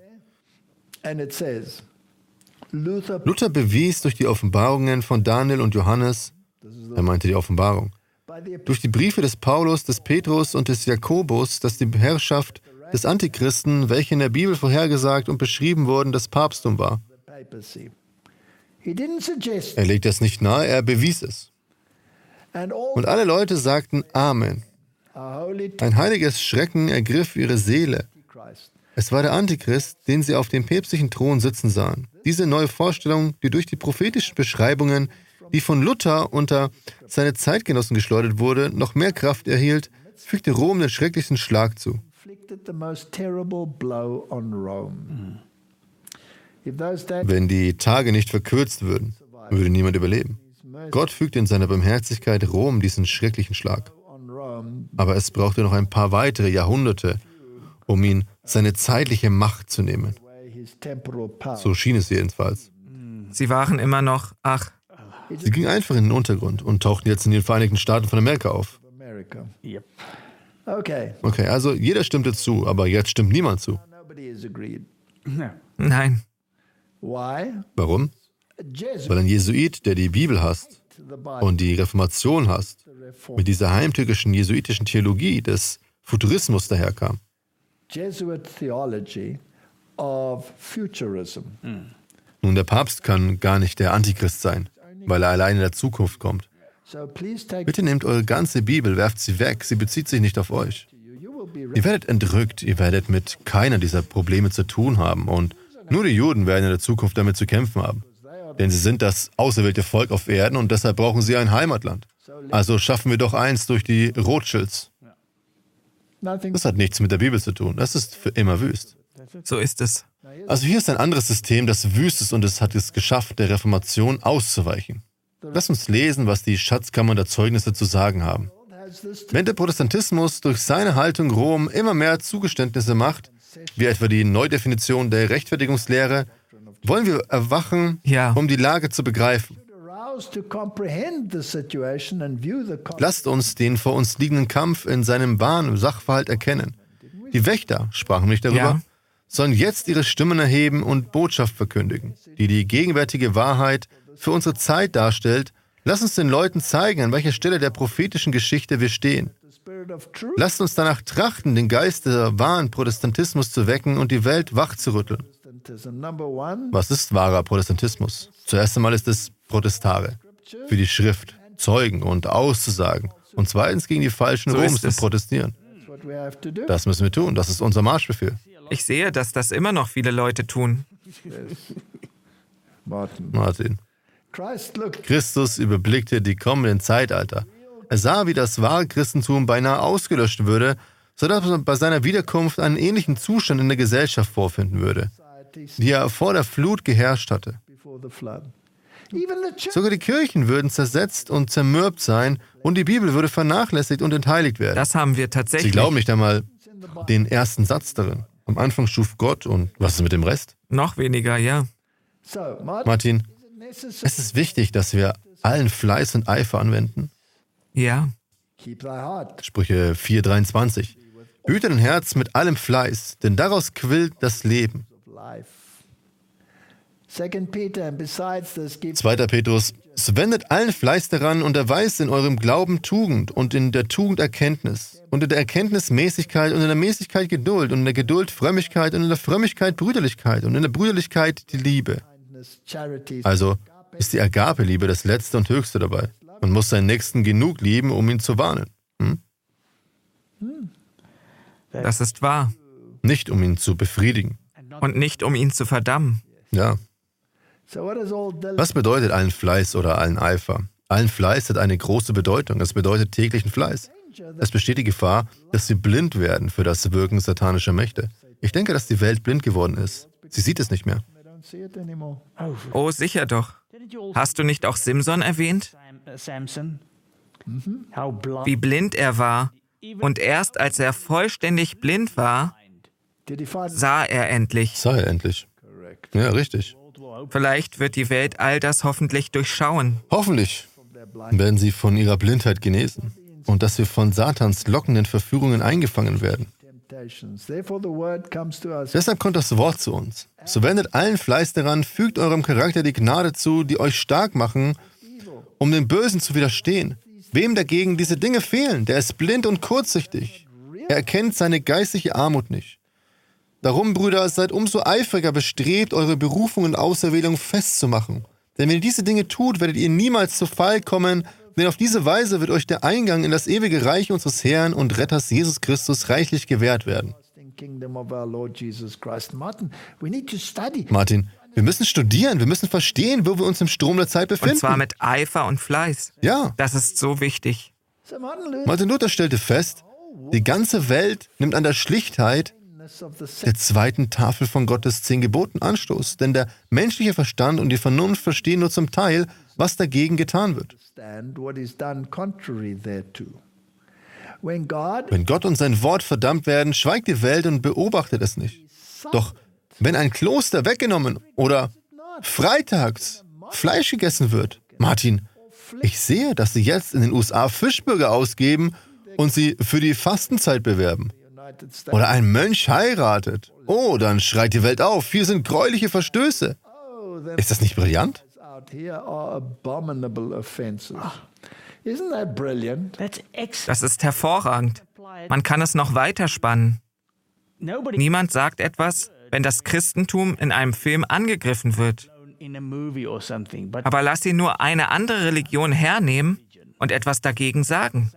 Luther bewies durch die Offenbarungen von Daniel und Johannes, er meinte die Offenbarung, durch die Briefe des Paulus, des Petrus und des Jakobus, dass die Herrschaft des Antichristen, welche in der Bibel vorhergesagt und beschrieben wurden, das Papsttum war. Er legte es nicht nahe, er bewies es. Und alle Leute sagten Amen. Ein heiliges Schrecken ergriff ihre Seele. Es war der Antichrist, den sie auf dem päpstlichen Thron sitzen sahen. Diese neue Vorstellung, die durch die prophetischen Beschreibungen, die von Luther unter seine Zeitgenossen geschleudert wurde, noch mehr Kraft erhielt, fügte Rom den schrecklichsten Schlag zu. Wenn die Tage nicht verkürzt würden, würde niemand überleben. Gott fügte in seiner Barmherzigkeit Rom diesen schrecklichen Schlag. Aber es brauchte noch ein paar weitere Jahrhunderte, um ihn seine zeitliche Macht zu nehmen. So schien es jedenfalls. Sie waren immer noch, Sie gingen einfach in den Untergrund und tauchten jetzt in den Vereinigten Staaten von Amerika auf. Okay, also jeder stimmte zu, aber jetzt stimmt niemand zu. Nein. Warum? Weil ein Jesuit, der die Bibel hasst und die Reformation hasst, mit dieser heimtückischen jesuitischen Theologie des Futurismus daherkam. Nun, der Papst kann gar nicht der Antichrist sein, weil er allein in der Zukunft kommt. Bitte nehmt eure ganze Bibel, werft sie weg, sie bezieht sich nicht auf euch. Ihr werdet entrückt, ihr werdet mit keiner dieser Probleme zu tun haben und nur die Juden werden in der Zukunft damit zu kämpfen haben. Denn sie sind das auserwählte Volk auf Erden und deshalb brauchen sie ein Heimatland. Also schaffen wir doch eins durch die Rothschilds. Das hat nichts mit der Bibel zu tun, das ist für immer wüst. So ist es. Also hier ist ein anderes System, das wüst ist und es hat es geschafft, der Reformation auszuweichen. Lass uns lesen, was die Schatzkammern der Zeugnisse zu sagen haben. Wenn der Protestantismus durch seine Haltung Rom immer mehr Zugeständnisse macht, wie etwa die Neudefinition der Rechtfertigungslehre, wollen wir erwachen, um die Lage zu begreifen. Lasst uns den vor uns liegenden Kampf in seinem wahren Sachverhalt erkennen. Die Wächter, sprachen nicht darüber, sollen jetzt ihre Stimmen erheben und Botschaft verkündigen, die die gegenwärtige Wahrheit für unsere Zeit darstellt. Lass uns den Leuten zeigen, an welcher Stelle der prophetischen Geschichte wir stehen. Lasst uns danach trachten, den Geist des wahren Protestantismus zu wecken und die Welt wach zu rütteln. Was ist wahrer Protestantismus? Zuerst einmal ist es Protestare, für die Schrift, Zeugen und Auszusagen. Und zweitens gegen die falschen Roms zu protestieren. Das müssen wir tun, das ist unser Marschbefehl. Ich sehe, dass das immer noch viele Leute tun. Martin. Christus überblickte die kommenden Zeitalter. Er sah, wie das wahre Christentum beinahe ausgelöscht würde, sodass man bei seiner Wiederkunft einen ähnlichen Zustand in der Gesellschaft vorfinden würde, wie er vor der Flut geherrscht hatte. Sogar die Kirchen würden zersetzt und zermürbt sein und die Bibel würde vernachlässigt und entheiligt werden. Das haben wir tatsächlich. Sie glauben nicht einmal den ersten Satz darin. Am Anfang schuf Gott und was ist mit dem Rest? Noch weniger, ja. Martin, es ist wichtig, dass wir allen Fleiß und Eifer anwenden. Ja. Sprüche 4,23. Hüte dein Herz mit allem Fleiß, denn daraus quillt das Leben. 2. Petrus, es wendet allen Fleiß daran und erweist in eurem Glauben Tugend und in der Tugend Erkenntnis und in der Erkenntnis Mäßigkeit und in der Mäßigkeit Geduld und in der Geduld Frömmigkeit und in der Frömmigkeit Brüderlichkeit und in der Brüderlichkeit die Liebe. Also ist die Agape-Liebe das Letzte und Höchste dabei. Man muss seinen Nächsten genug lieben, um ihn zu warnen. Das ist wahr. Nicht, um ihn zu befriedigen. Und nicht, um ihn zu verdammen. Ja. Was bedeutet allen Fleiß oder allen Eifer? Allen Fleiß hat eine große Bedeutung. Es bedeutet täglichen Fleiß. Es besteht die Gefahr, dass wir blind werden für das Wirken satanischer Mächte. Ich denke, dass die Welt blind geworden ist. Sie sieht es nicht mehr. Oh, sicher doch. Hast du nicht auch Simson erwähnt? wie blind er war. Und erst als er vollständig blind war, sah er endlich. Sah er endlich. Ja, richtig. Vielleicht wird die Welt all das hoffentlich durchschauen. Hoffentlich werden sie von ihrer Blindheit genesen und dass wir von Satans lockenden Verführungen eingefangen werden. Deshalb kommt das Wort zu uns. So wendet allen Fleiß daran, fügt eurem Charakter die Gnade zu, die euch stark machen, um dem Bösen zu widerstehen. Wem dagegen diese Dinge fehlen, der ist blind und kurzsichtig. Er erkennt seine geistliche Armut nicht. Darum, Brüder, seid umso eifriger bestrebt, eure Berufung und Auserwählung festzumachen. Denn wenn ihr diese Dinge tut, werdet ihr niemals zu Fall kommen, denn auf diese Weise wird euch der Eingang in das ewige Reich unseres Herrn und Retters Jesus Christus reichlich gewährt werden. Martin, wir müssen studieren, wir müssen verstehen, wo wir uns im Strom der Zeit befinden. Und zwar mit Eifer und Fleiß. Ja. Das ist so wichtig. Martin Luther stellte fest, die ganze Welt nimmt an der Schlichtheit der zweiten Tafel von Gottes 10 Geboten Anstoß, denn der menschliche Verstand und die Vernunft verstehen nur zum Teil, was dagegen getan wird. Wenn Gott und sein Wort verdammt werden, schweigt die Welt und beobachtet es nicht. Doch wenn ein Kloster weggenommen oder freitags Fleisch gegessen wird, Martin, ich sehe, dass sie jetzt in den USA Fischburger ausgeben und sie für die Fastenzeit bewerben. Oder ein Mönch heiratet. Oh, dann schreit die Welt auf. Hier sind gräuliche Verstöße. Ist das nicht brillant? Das ist hervorragend. Man kann es noch weiter spannen. Niemand sagt etwas, wenn das Christentum in einem Film angegriffen wird. Aber lass sie nur eine andere Religion hernehmen und etwas dagegen sagen.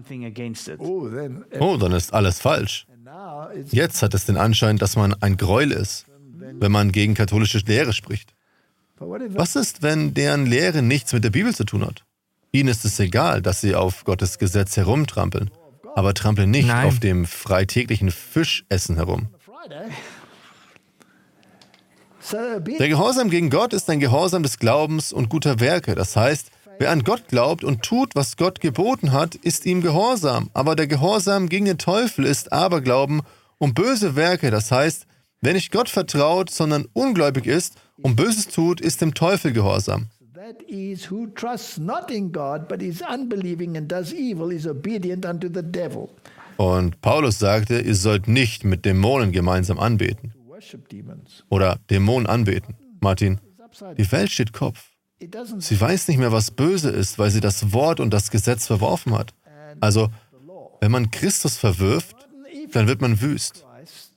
Oh, dann ist alles falsch. Jetzt hat es den Anschein, dass man ein Gräuel ist, wenn man gegen katholische Lehre spricht. Was ist, wenn deren Lehre nichts mit der Bibel zu tun hat? Ihnen ist es egal, dass sie auf Gottes Gesetz herumtrampeln, aber trampeln nicht auf dem freitäglichen Fischessen herum. Der Gehorsam gegen Gott ist ein Gehorsam des Glaubens und guter Werke. Das heißt, wer an Gott glaubt und tut, was Gott geboten hat, ist ihm gehorsam. Aber der Gehorsam gegen den Teufel ist Aberglauben und böse Werke. Das heißt, wer nicht Gott vertraut, sondern ungläubig ist und Böses tut, ist dem Teufel gehorsam. Und Paulus sagte, ihr sollt nicht mit Dämonen gemeinsam anbeten. Oder Dämonen anbeten. Martin, die Welt steht Kopf. Sie weiß nicht mehr, was böse ist, weil sie das Wort und das Gesetz verworfen hat. Also, wenn man Christus verwirft, dann wird man wüst.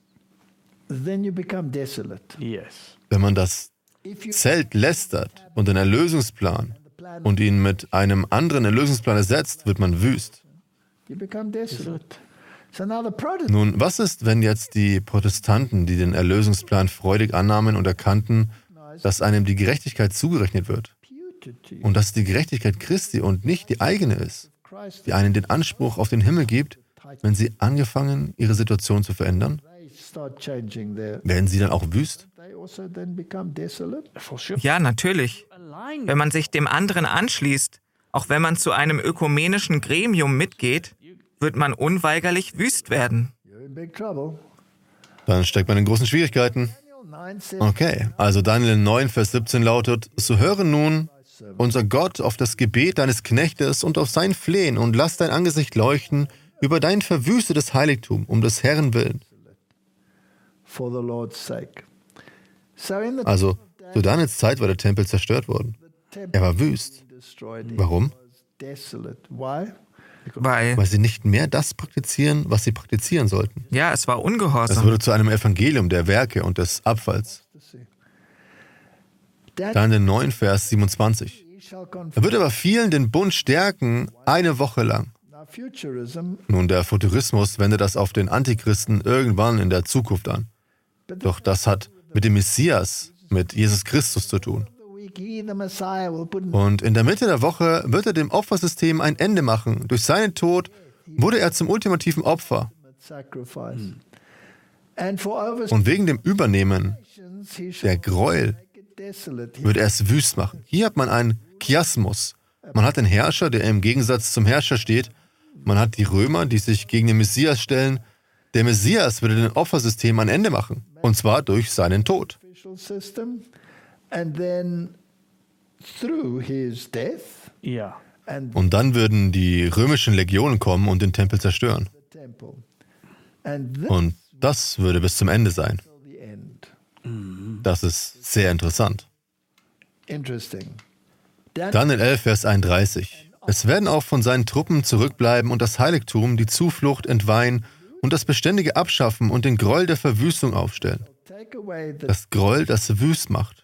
Wenn man das Zelt lästert und den Erlösungsplan und ihn mit einem anderen Erlösungsplan ersetzt, wird man wüst. Nun, was ist, wenn jetzt die Protestanten, die den Erlösungsplan freudig annahmen und erkannten, dass einem die Gerechtigkeit zugerechnet wird und dass die Gerechtigkeit Christi und nicht die eigene ist, die einen den Anspruch auf den Himmel gibt, wenn sie angefangen, ihre Situation zu verändern? Werden sie dann auch wüst? Ja, natürlich. Wenn man sich dem anderen anschließt, auch wenn man zu einem ökumenischen Gremium mitgeht, wird man unweigerlich wüst werden. Dann steckt man in großen Schwierigkeiten. Okay, also Daniel 9, Vers 17 lautet, so höre nun, unser Gott, auf das Gebet deines Knechtes und auf sein Flehen und lass dein Angesicht leuchten über dein verwüstetes Heiligtum, um des Herrn willen. Also, zu Daniels Zeit war der Tempel zerstört worden. Er war wüst. Warum? Weil sie nicht mehr das praktizieren, was sie praktizieren sollten. Ja, es war ungehorsam. Es wurde zu einem Evangelium der Werke und des Abfalls. Daniel 9, Vers 27. Er wird aber vielen den Bund stärken, eine Woche lang. Nun, der Futurismus wendet das auf den Antichristen irgendwann in der Zukunft an. Doch das hat mit dem Messias, mit Jesus Christus zu tun. Und in der Mitte der Woche wird er dem Opfersystem ein Ende machen. Durch seinen Tod wurde er zum ultimativen Opfer. Und wegen dem Übernehmen der Gräuel wird er es wüst machen. Hier hat man einen Chiasmus, Man hat den Herrscher, der im Gegensatz zum Herrscher steht. Man hat die Römer, die sich gegen den Messias stellen. Der Messias würde dem Opfersystem ein Ende machen. Und zwar durch seinen Tod. Und dann würden die römischen Legionen kommen und den Tempel zerstören. Und das würde bis zum Ende sein. Das ist sehr interessant. Daniel 11, Vers 31. Es werden auch von seinen Truppen zurückbleiben und das Heiligtum, die Zuflucht entweihen und das Beständige abschaffen und den Groll der Verwüstung aufstellen. Das Groll, das wüst macht.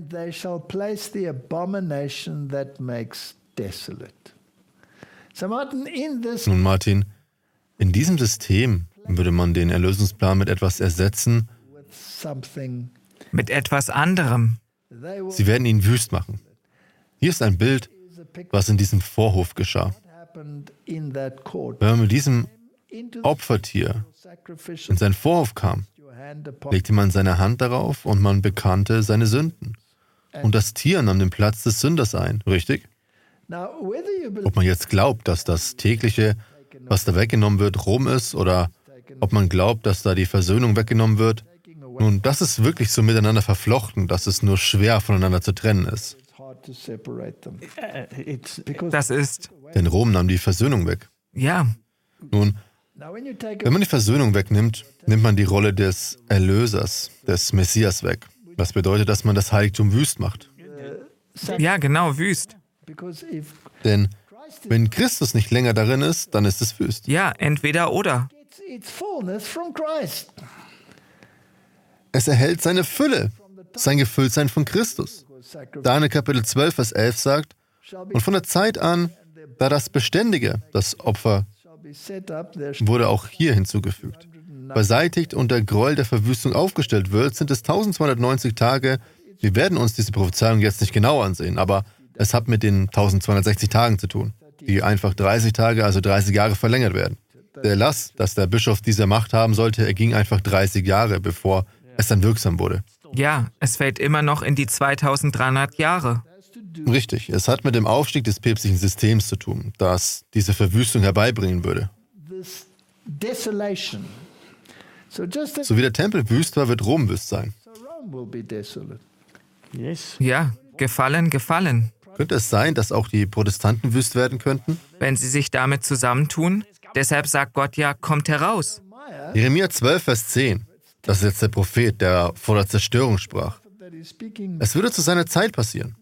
Nun, Martin, in diesem System würde man den Erlösungsplan mit etwas ersetzen. Mit etwas anderem. Sie werden ihn wüst machen. Hier ist ein Bild, was in diesem Vorhof geschah. Wenn man mit diesem Opfertier in seinen Vorhof kam, legte man seine Hand darauf und man bekannte seine Sünden. Und das Tier nahm den Platz des Sünders ein, richtig? Ob man jetzt glaubt, dass das tägliche, was da weggenommen wird, Rom ist, oder ob man glaubt, dass da die Versöhnung weggenommen wird, nun, das ist wirklich so miteinander verflochten, dass es nur schwer voneinander zu trennen ist. Das ist... Denn Rom nahm die Versöhnung weg. Ja. Nun, wenn man die Versöhnung wegnimmt, nimmt man die Rolle des Erlösers, des Messias weg. Was bedeutet, dass man das Heiligtum wüst macht. Ja, genau, wüst. Denn wenn Christus nicht länger darin ist, dann ist es wüst. Ja, entweder oder. Es erhält seine Fülle, sein Gefülltsein von Christus. Daniel Kapitel 12, Vers 11 sagt, und von der Zeit an, da das Beständige, das Opfer, wurde auch hier hinzugefügt. Beseitigt und der Groll der Verwüstung aufgestellt wird, sind es 1290 Tage. Wir werden uns diese Prophezeiung jetzt nicht genau ansehen, aber es hat mit den 1260 Tagen zu tun, die einfach 30 Tage, also 30 Jahre verlängert werden. Der Erlass, dass der Bischof diese Macht haben sollte, erging einfach 30 Jahre, bevor es dann wirksam wurde. Ja, es fällt immer noch in die 2300 Jahre. Richtig, es hat mit dem Aufstieg des päpstlichen Systems zu tun, das diese Verwüstung herbeibringen würde. So wie der Tempel wüst war, wird Rom wüst sein. Ja, gefallen, gefallen. Könnte es sein, dass auch die Protestanten wüst werden könnten? Wenn sie sich damit zusammentun, deshalb sagt Gott ja, kommt heraus. Jeremia 12, Vers 10. Das ist jetzt der Prophet, der vor der Zerstörung sprach. Es würde zu seiner Zeit passieren.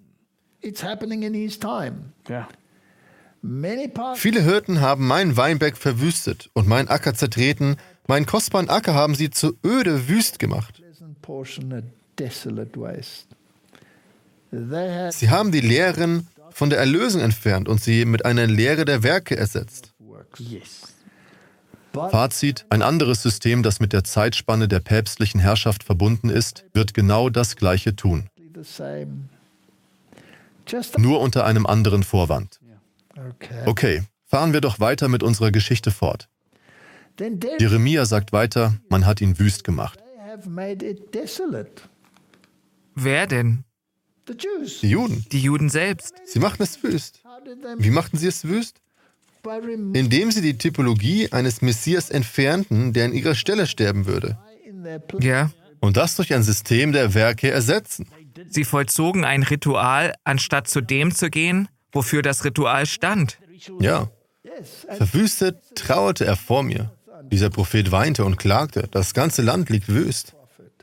Viele Hirten haben meinen Weinberg verwüstet und meinen Acker zertreten. Meinen kostbaren Acker haben sie zu öde Wüst gemacht. Sie haben die Lehren von der Erlösung entfernt und sie mit einer Lehre der Werke ersetzt. Fazit: Ein anderes System, das mit der Zeitspanne der päpstlichen Herrschaft verbunden ist, wird genau das Gleiche tun. Nur unter einem anderen Vorwand. Okay, fahren wir doch weiter mit unserer Geschichte fort. Jeremia sagt weiter, man hat ihn wüst gemacht. Wer denn? Die Juden. Die Juden selbst. Sie machten es wüst. Wie machten sie es wüst? Indem sie die Typologie eines Messias entfernten, der an ihrer Stelle sterben würde. Ja. Und das durch ein System der Werke ersetzen. Sie vollzogen ein Ritual, anstatt zu dem zu gehen, wofür das Ritual stand. Ja. Verwüstet trauerte er vor mir. Dieser Prophet weinte und klagte, das ganze Land liegt wüst.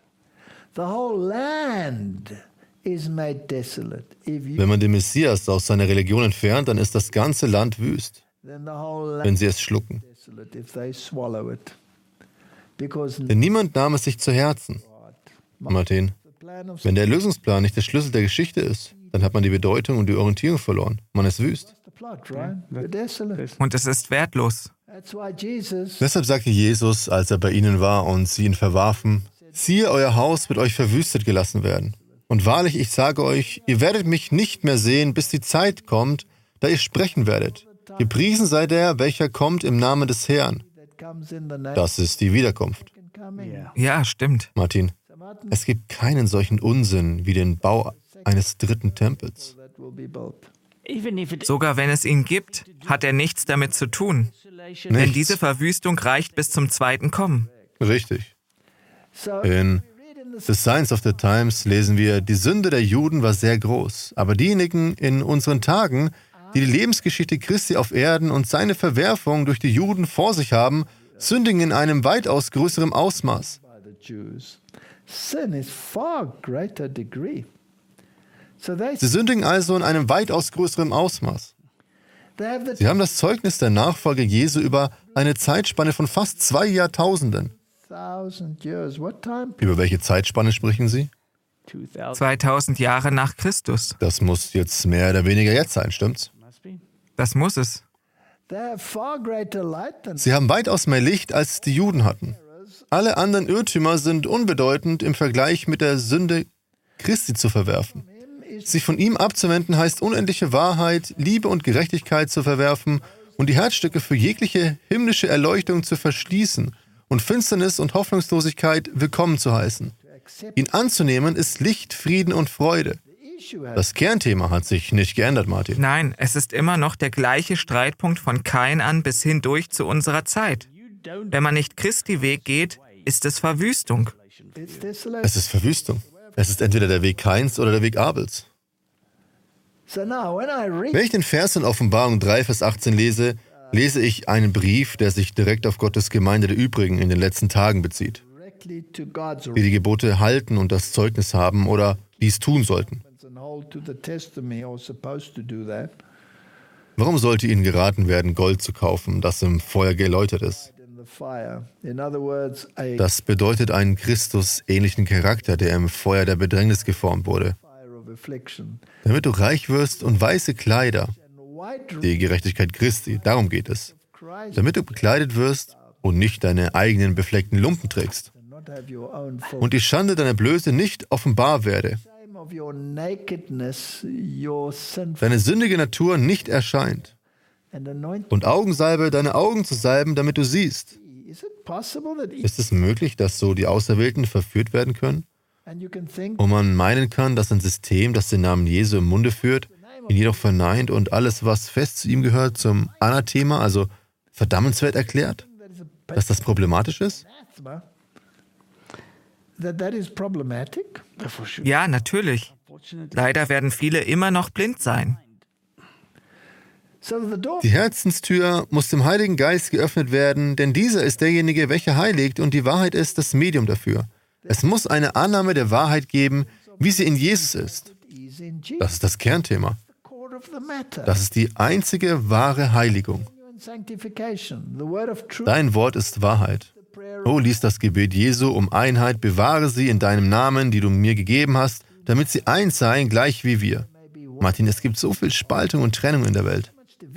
Wenn man den Messias aus seiner Religion entfernt, dann ist das ganze Land wüst, wenn sie es schlucken. Denn niemand nahm es sich zu Herzen. Martin, wenn der Erlösungsplan nicht der Schlüssel der Geschichte ist, dann hat man die Bedeutung und die Orientierung verloren. Man ist wüst. Und es ist wertlos. Deshalb sagte Jesus, als er bei ihnen war und sie ihn verwarfen, siehe, euer Haus wird euch verwüstet gelassen werden. Und wahrlich, ich sage euch, ihr werdet mich nicht mehr sehen, bis die Zeit kommt, da ihr sprechen werdet. Gepriesen sei der, welcher kommt im Namen des Herrn. Das ist die Wiederkunft. Ja, stimmt. Martin, es gibt keinen solchen Unsinn wie den Bau eines dritten Tempels. Sogar wenn es ihn gibt, hat er nichts damit zu tun. Denn diese Verwüstung reicht bis zum zweiten Kommen. Richtig. In The Signs of the Times lesen wir, die Sünde der Juden war sehr groß, aber diejenigen in unseren Tagen, die die Lebensgeschichte Christi auf Erden und seine Verwerfung durch die Juden vor sich haben, sündigen in einem weitaus größeren Ausmaß. Sie sündigen also in einem weitaus größeren Ausmaß. Sie haben das Zeugnis der Nachfolge Jesu über eine Zeitspanne von fast 2 Jahrtausenden. Über welche Zeitspanne sprechen Sie? 2000 Jahre nach Christus. Das muss jetzt mehr oder weniger jetzt sein, stimmt's? Das muss es. Sie haben weitaus mehr Licht, als die Juden hatten. Alle anderen Irrtümer sind unbedeutend im Vergleich mit der Sünde Christi zu verwerfen. Sich von ihm abzuwenden heißt unendliche Wahrheit, Liebe und Gerechtigkeit zu verwerfen und die Herzstücke für jegliche himmlische Erleuchtung zu verschließen und Finsternis und Hoffnungslosigkeit willkommen zu heißen. Ihn anzunehmen ist Licht, Frieden und Freude. Das Kernthema hat sich nicht geändert, Martin. Nein, es ist immer noch der gleiche Streitpunkt von Kain an bis hindurch zu unserer Zeit. Wenn man nicht Christi Weg geht, ist es Verwüstung. Es ist Verwüstung. Es ist entweder der Weg Kains oder der Weg Abels. Wenn ich den Vers in Offenbarung 3, Vers 18 lese, lese ich einen Brief, der sich direkt auf Gottes Gemeinde der Übrigen in den letzten Tagen bezieht, die die Gebote halten und das Zeugnis haben oder dies tun sollten. Warum sollte ihnen geraten werden, Gold zu kaufen, das im Feuer geläutert ist? Das bedeutet einen Christus-ähnlichen Charakter, der im Feuer der Bedrängnis geformt wurde. Damit du reich wirst und weiße Kleider, die Gerechtigkeit Christi, darum geht es. Damit du bekleidet wirst und nicht deine eigenen befleckten Lumpen trägst. Und die Schande deiner Blöße nicht offenbar werde. Deine sündige Natur nicht erscheint. Und Augensalbe deine Augen zu salben, damit du siehst. Ist es möglich, dass so die Auserwählten verführt werden können? Und man meinen kann, dass ein System, das den Namen Jesu im Munde führt, ihn jedoch verneint und alles, was fest zu ihm gehört, zum Anathema, also verdammenswert erklärt? Dass das problematisch ist? Ja, natürlich. Leider werden viele immer noch blind sein. Die Herzenstür muss dem Heiligen Geist geöffnet werden, denn dieser ist derjenige, welcher heiligt und die Wahrheit ist das Medium dafür. Es muss eine Annahme der Wahrheit geben, wie sie in Jesus ist. Das ist das Kernthema. Das ist die einzige wahre Heiligung. Dein Wort ist Wahrheit. Oh, lies das Gebet Jesu um Einheit, bewahre sie in deinem Namen, die du mir gegeben hast, damit sie eins seien, gleich wie wir. Martin, es gibt so viel Spaltung und Trennung in der Welt.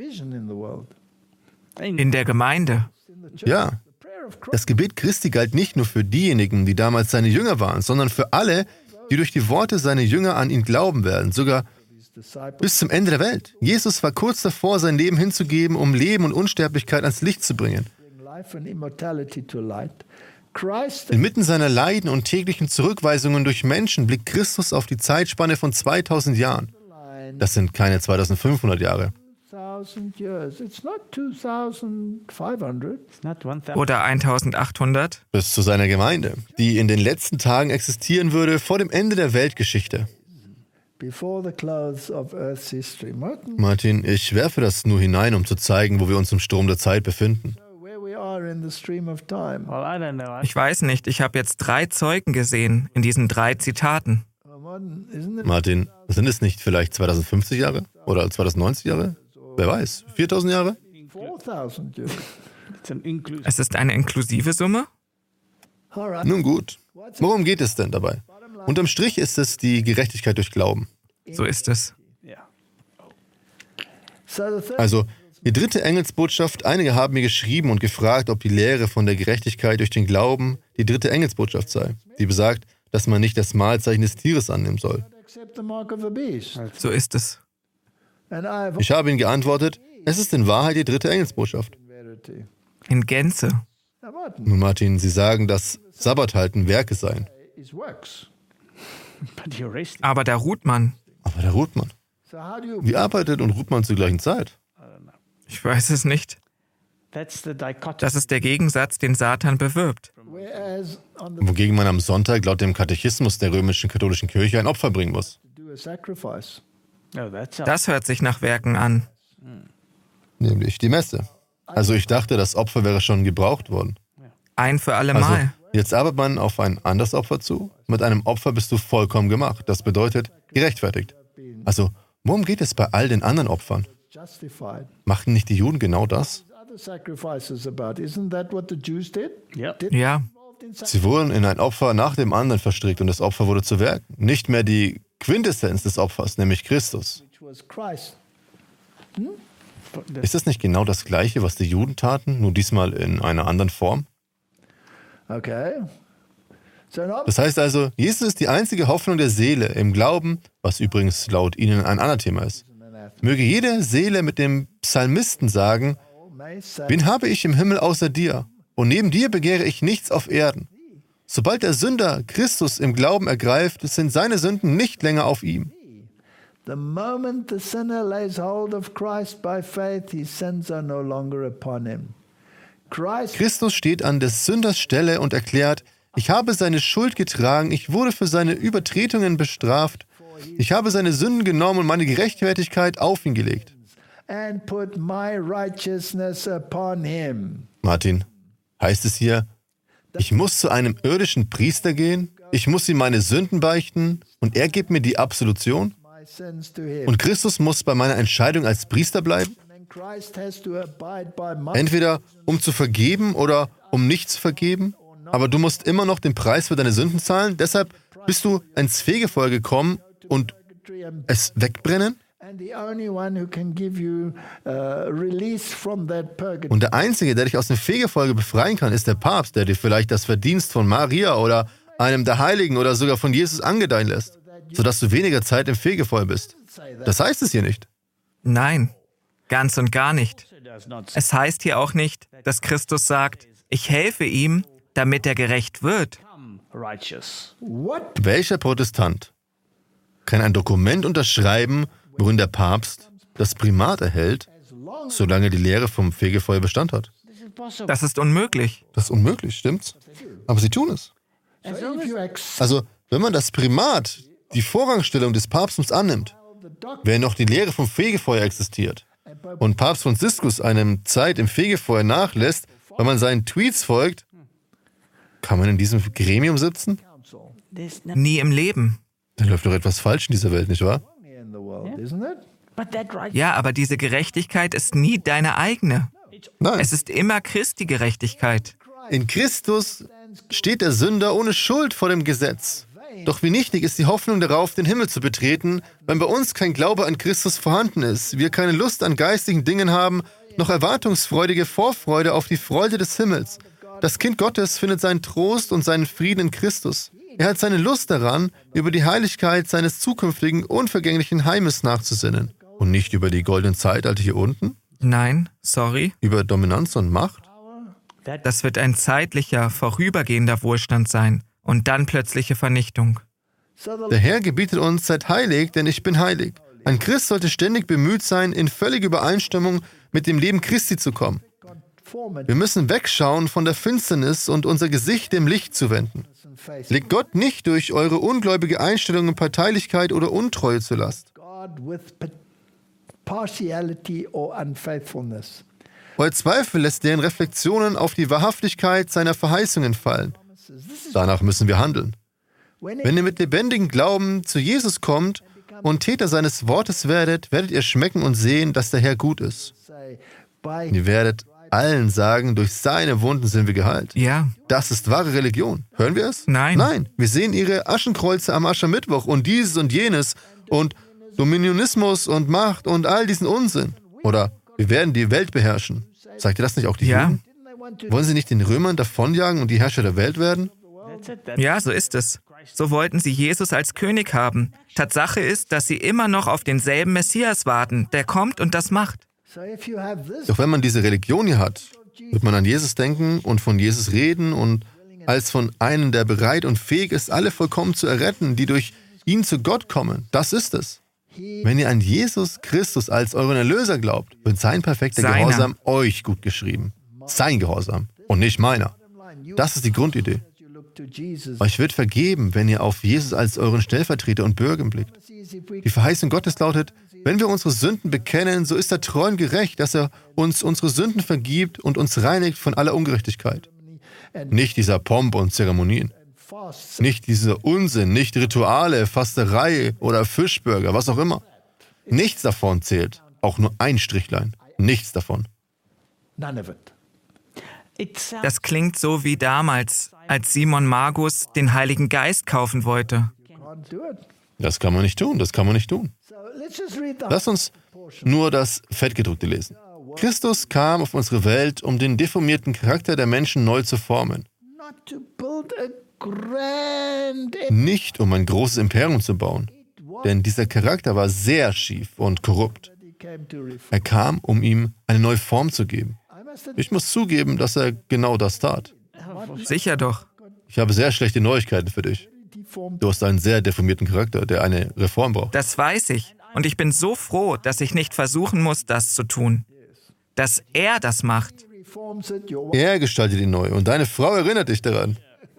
In der Gemeinde. Ja. Das Gebet Christi galt nicht nur für diejenigen, die damals seine Jünger waren, sondern für alle, die durch die Worte seiner Jünger an ihn glauben werden, sogar bis zum Ende der Welt. Jesus war kurz davor, sein Leben hinzugeben, um Leben und Unsterblichkeit ans Licht zu bringen. Inmitten seiner Leiden und täglichen Zurückweisungen durch Menschen blickt Christus auf die Zeitspanne von 2000 Jahren. Das sind keine 2500 Jahre. Oder 1800. Bis zu seiner Gemeinde, die in den letzten Tagen existieren würde vor dem Ende der Weltgeschichte. Martin, ich werfe das nur hinein, um zu zeigen, wo wir uns im Strom der Zeit befinden. Ich weiß nicht, ich habe jetzt 3 Zeugen gesehen in diesen 3 Zitaten. Martin, sind es nicht vielleicht 2050 Jahre? Oder 2090 Jahre? Wer weiß, 4000 Jahre? Es ist eine inklusive Summe? Nun gut, worum geht es denn dabei? Unterm Strich ist es die Gerechtigkeit durch Glauben. So ist es. Also, die 3. Engelsbotschaft, einige haben mir geschrieben und gefragt, ob die Lehre von der Gerechtigkeit durch den Glauben die 3. Engelsbotschaft sei, die besagt, dass man nicht das Mahlzeichen des Tieres annehmen soll. So ist es. Ich habe ihnen geantwortet, es ist in Wahrheit die 3. Engelsbotschaft. In Gänze. Nun Martin, Sie sagen, dass Sabbathalten Werke seien. Aber da ruht man. Wie arbeitet und ruht man zur gleichen Zeit? Ich weiß es nicht. Das ist der Gegensatz, den Satan bewirbt. Wogegen man am Sonntag laut dem Katechismus der römischen katholischen Kirche ein Opfer bringen muss. Das hört sich nach Werken an. Nämlich die Messe. Also ich dachte, das Opfer wäre schon gebraucht worden. Ein für alle Mal. Also jetzt arbeitet man auf ein anderes Opfer zu. Mit einem Opfer bist du vollkommen gemacht. Das bedeutet gerechtfertigt. Also worum geht es bei all den anderen Opfern? Machten nicht die Juden genau das? Ja. Sie wurden in ein Opfer nach dem anderen verstrickt und das Opfer wurde zu Werk. Nicht mehr die Quintessenz des Opfers, nämlich Christus. Ist das nicht genau das Gleiche, was die Juden taten, nur diesmal in einer anderen Form? Das heißt also, Jesus ist die einzige Hoffnung der Seele im Glauben, was übrigens laut ihnen ein Anathema ist. Möge jede Seele mit dem Psalmisten sagen, wen habe ich im Himmel außer dir? Und neben dir begehre ich nichts auf Erden. Sobald der Sünder Christus im Glauben ergreift, sind seine Sünden nicht länger auf ihm. The moment the sinner lays hold of Christ by faith, his sins are no longer upon him. Christus steht an des Sünders Stelle und erklärt, ich habe seine Schuld getragen, ich wurde für seine Übertretungen bestraft, ich habe seine Sünden genommen und meine Gerechtigkeit auf ihn gelegt. And put my righteousness upon him. Martin, heißt es hier, ich muss zu einem irdischen Priester gehen, ich muss ihm meine Sünden beichten und er gibt mir die Absolution? Und Christus muss bei meiner Entscheidung als Priester bleiben? Entweder um zu vergeben oder um nicht zu vergeben, aber du musst immer noch den Preis für deine Sünden zahlen, deshalb bist du ins Fegefeuer gekommen und es wegbrennen? Und der Einzige, der dich aus dem Fegefeuer befreien kann, ist der Papst, der dir vielleicht das Verdienst von Maria oder einem der Heiligen oder sogar von Jesus angedeihen lässt, sodass du weniger Zeit im Fegefeuer bist. Das heißt es hier nicht. Nein, ganz und gar nicht. Es heißt hier auch nicht, dass Christus sagt, ich helfe ihm, damit er gerecht wird. Welcher Protestant kann ein Dokument unterschreiben, worin der Papst das Primat erhält, solange die Lehre vom Fegefeuer Bestand hat? Das ist unmöglich. Das ist unmöglich, stimmt's? Aber sie tun es. Also, wenn man das Primat, die Vorrangstellung des Papsttums annimmt, wenn noch die Lehre vom Fegefeuer existiert und Papst Franziskus einem Zeit im Fegefeuer nachlässt, weil man seinen Tweets folgt, kann man in diesem Gremium sitzen? Nie im Leben. Dann läuft doch etwas falsch in dieser Welt, nicht wahr? Ja, aber diese Gerechtigkeit ist nie deine eigene. Nein. Es ist immer Christi Gerechtigkeit. In Christus steht der Sünder ohne Schuld vor dem Gesetz. Doch wie nichtig ist die Hoffnung darauf, den Himmel zu betreten, wenn bei uns kein Glaube an Christus vorhanden ist, wir keine Lust an geistigen Dingen haben, noch erwartungsfreudige Vorfreude auf die Freude des Himmels. Das Kind Gottes findet seinen Trost und seinen Frieden in Christus. Er hat seine Lust daran, über die Heiligkeit seines zukünftigen, unvergänglichen Heimes nachzusinnen. Und nicht über die goldenen Zeitalter hier unten? Nein, sorry. Über Dominanz und Macht? Das wird ein zeitlicher, vorübergehender Wohlstand sein und dann plötzliche Vernichtung. Der Herr gebietet uns, seid heilig, denn ich bin heilig. Ein Christ sollte ständig bemüht sein, in völlige Übereinstimmung mit dem Leben Christi zu kommen. Wir müssen wegschauen von der Finsternis und unser Gesicht dem Licht zuwenden. Legt Gott nicht durch eure ungläubige Einstellung in Parteilichkeit oder Untreue zur Last. Euer Zweifel lässt deren Reflexionen auf die Wahrhaftigkeit seiner Verheißungen fallen. Danach müssen wir handeln. Wenn ihr mit lebendigem Glauben zu Jesus kommt und Täter seines Wortes werdet, werdet ihr schmecken und sehen, dass der Herr gut ist. Ihr werdet allen sagen, durch seine Wunden sind wir geheilt. Ja. Das ist wahre Religion. Hören wir es? Nein. Nein. Wir sehen ihre Aschenkreuze am Aschermittwoch und dieses und jenes und Dominionismus und Macht und all diesen Unsinn. Oder wir werden die Welt beherrschen. Sagt ihr das nicht auch die Juden? Wollen sie nicht den Römern davonjagen und die Herrscher der Welt werden? Ja, so ist es. So wollten sie Jesus als König haben. Tatsache ist, dass sie immer noch auf denselben Messias warten, der kommt und das macht. Doch wenn man diese Religion hier hat, wird man an Jesus denken und von Jesus reden und als von einem, der bereit und fähig ist, alle vollkommen zu erretten, die durch ihn zu Gott kommen. Das ist es. Wenn ihr an Jesus Christus als euren Erlöser glaubt, wird sein perfekter Gehorsam euch gut geschrieben. Sein Gehorsam und nicht meiner. Das ist die Grundidee. Euch wird vergeben, wenn ihr auf Jesus als euren Stellvertreter und Bürger blickt. Die Verheißung Gottes lautet, wenn wir unsere Sünden bekennen, so ist er treu und gerecht, dass er uns unsere Sünden vergibt und uns reinigt von aller Ungerechtigkeit. Nicht dieser Pomp und Zeremonien. Nicht dieser Unsinn, nicht Rituale, Fasterei oder Fischburger, was auch immer. Nichts davon zählt. Auch nur ein Strichlein. Nichts davon. Das klingt so wie damals, als Simon Magus den Heiligen Geist kaufen wollte. Das kann man nicht tun, das kann man nicht tun. Lass uns nur das Fettgedruckte lesen. Christus kam auf unsere Welt, um den deformierten Charakter der Menschen neu zu formen. Nicht um ein großes Imperium zu bauen, denn dieser Charakter war sehr schief und korrupt. Er kam, um ihm eine neue Form zu geben. Ich muss zugeben, dass er genau das tat. Sicher doch. Ich habe sehr schlechte Neuigkeiten für dich. Du hast einen sehr deformierten Charakter, der eine Reform braucht. Das weiß ich. Und ich bin so froh, dass ich nicht versuchen muss, das zu tun. Dass er das macht. Er gestaltet ihn neu und deine Frau erinnert dich daran.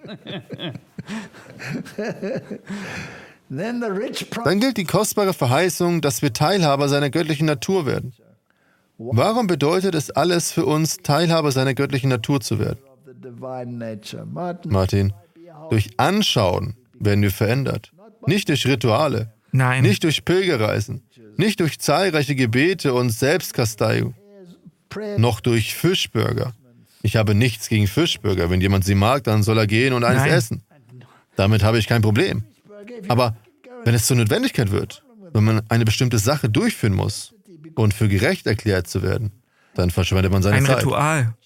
Dann gilt die kostbare Verheißung, dass wir Teilhaber seiner göttlichen Natur werden. Warum bedeutet es alles für uns, Teilhaber seiner göttlichen Natur zu werden? Martin, durch Anschauen werden wir verändert. Nicht durch Rituale. Nein. Nicht durch Pilgerreisen. Nicht durch zahlreiche Gebete und Selbstkasteiung. Noch durch Fischburger. Ich habe nichts gegen Fischburger. Wenn jemand sie mag, dann soll er gehen und eines essen. Damit habe ich kein Problem. Aber wenn es zur Notwendigkeit wird, wenn man eine bestimmte Sache durchführen muss und für gerecht erklärt zu werden, dann verschwendet man seine Zeit. Ein Ritual.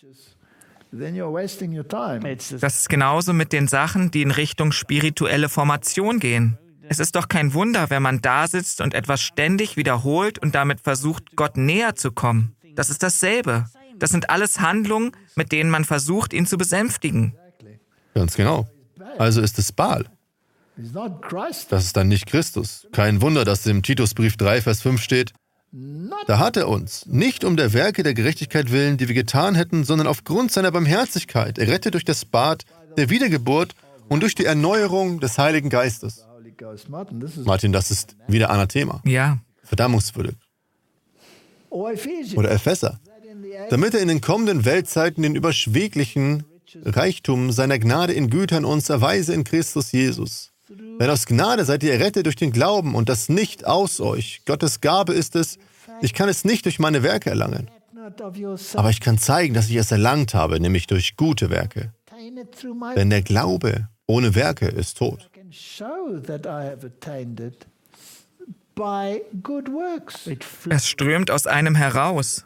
Das ist genauso mit den Sachen, die in Richtung spirituelle Formation gehen. Es ist doch kein Wunder, wenn man da sitzt und etwas ständig wiederholt und damit versucht, Gott näher zu kommen. Das ist dasselbe. Das sind alles Handlungen, mit denen man versucht, ihn zu besänftigen. Ganz genau. Also ist es Baal. Das ist dann nicht Christus. Kein Wunder, dass im Titusbrief 3, Vers 5 steht, da hat er uns, nicht um der Werke der Gerechtigkeit willen, die wir getan hätten, sondern aufgrund seiner Barmherzigkeit, errettet durch das Bad der Wiedergeburt und durch die Erneuerung des Heiligen Geistes. Martin, das ist wieder Anathema. Ja. Verdammungswürdig. Oder Epheser. Damit er in den kommenden Weltzeiten den überschwäglichen Reichtum seiner Gnade in Gütern uns erweise in Christus Jesus. Denn aus Gnade seid ihr errettet durch den Glauben und das nicht aus euch. Gottes Gabe ist es, ich kann es nicht durch meine Werke erlangen. Aber ich kann zeigen, dass ich es erlangt habe, nämlich durch gute Werke. Denn der Glaube ohne Werke ist tot. Es strömt aus einem heraus.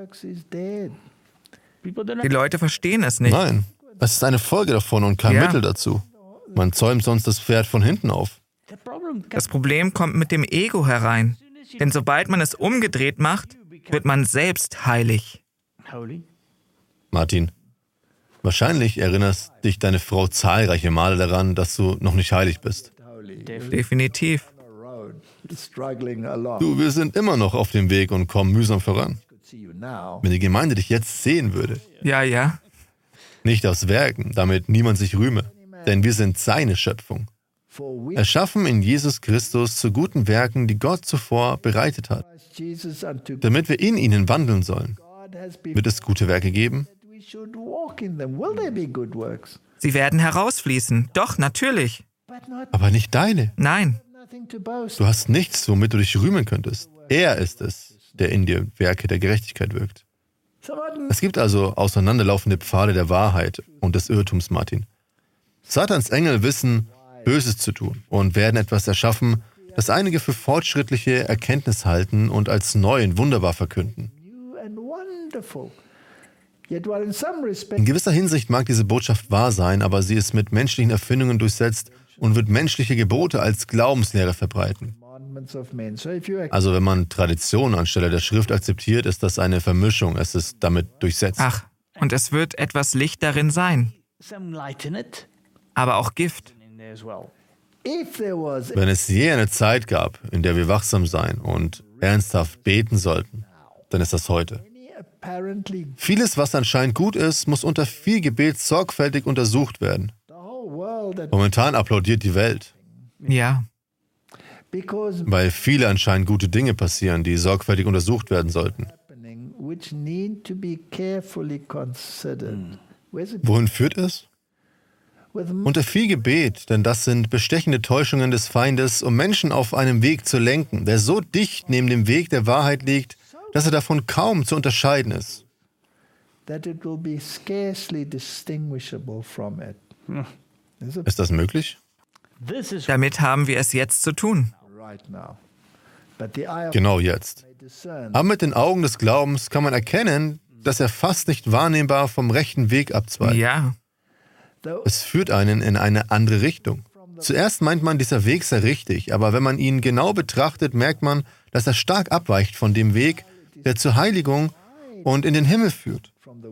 Die Leute verstehen es nicht. Nein, es ist eine Folge davon und kein Mittel dazu. Man zäumt sonst das Pferd von hinten auf. Das Problem kommt mit dem Ego herein. Denn sobald man es umgedreht macht, wird man selbst heilig. Martin, wahrscheinlich erinnerst dich deine Frau zahlreiche Male daran, dass du noch nicht heilig bist. Definitiv. Du, wir sind immer noch auf dem Weg und kommen mühsam voran. Wenn die Gemeinde dich jetzt sehen würde. Ja. Nicht aus Werken, damit niemand sich rühme. Denn wir sind seine Schöpfung. Erschaffen in Jesus Christus zu guten Werken, die Gott zuvor bereitet hat, damit wir in ihnen wandeln sollen. Wird es gute Werke geben? Sie werden herausfließen. Doch, natürlich. Aber nicht deine. Nein. Du hast nichts, womit du dich rühmen könntest. Er ist es, der in dir Werke der Gerechtigkeit wirkt. Es gibt also auseinanderlaufende Pfade der Wahrheit und des Irrtums, Martin. Satans Engel wissen, Böses zu tun und werden etwas erschaffen, das einige für fortschrittliche Erkenntnis halten und als neu und wunderbar verkünden. In gewisser Hinsicht mag diese Botschaft wahr sein, aber sie ist mit menschlichen Erfindungen durchsetzt und wird menschliche Gebote als Glaubenslehre verbreiten. Also wenn man Tradition anstelle der Schrift akzeptiert, ist das eine Vermischung, es ist damit durchsetzt. Ach, und es wird etwas Licht darin sein. Aber auch Gift. Wenn es je eine Zeit gab, in der wir wachsam sein und ernsthaft beten sollten, dann ist das heute. Vieles, was anscheinend gut ist, muss unter viel Gebet sorgfältig untersucht werden. Momentan applaudiert die Welt. Ja. Weil viele anscheinend gute Dinge passieren, die sorgfältig untersucht werden sollten. Wohin führt es? Unter viel Gebet, denn das sind bestechende Täuschungen des Feindes, um Menschen auf einem Weg zu lenken, der so dicht neben dem Weg der Wahrheit liegt, dass er davon kaum zu unterscheiden ist. Ist das möglich? Damit haben wir es jetzt zu tun. Genau jetzt. Aber mit den Augen des Glaubens kann man erkennen, dass er fast nicht wahrnehmbar vom rechten Weg abzweigt. Ja. Es führt einen in eine andere Richtung. Zuerst meint man, dieser Weg sei richtig, aber wenn man ihn genau betrachtet, merkt man, dass er stark abweicht von dem Weg, der zur Heiligung und in den Himmel führt.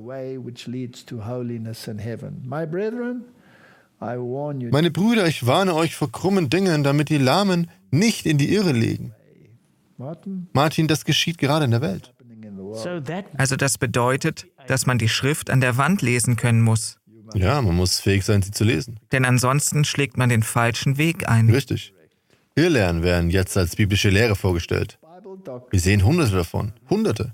Meine Brüder, ich warne euch vor krummen Dingen, damit die Lahmen nicht in die Irre liegen. Martin, das geschieht gerade in der Welt. Also das bedeutet, dass man die Schrift an der Wand lesen können muss. Ja, man muss fähig sein, sie zu lesen. Denn ansonsten schlägt man den falschen Weg ein. Richtig. Irrlehren werden jetzt als biblische Lehre vorgestellt. Wir sehen Hunderte davon. Hunderte.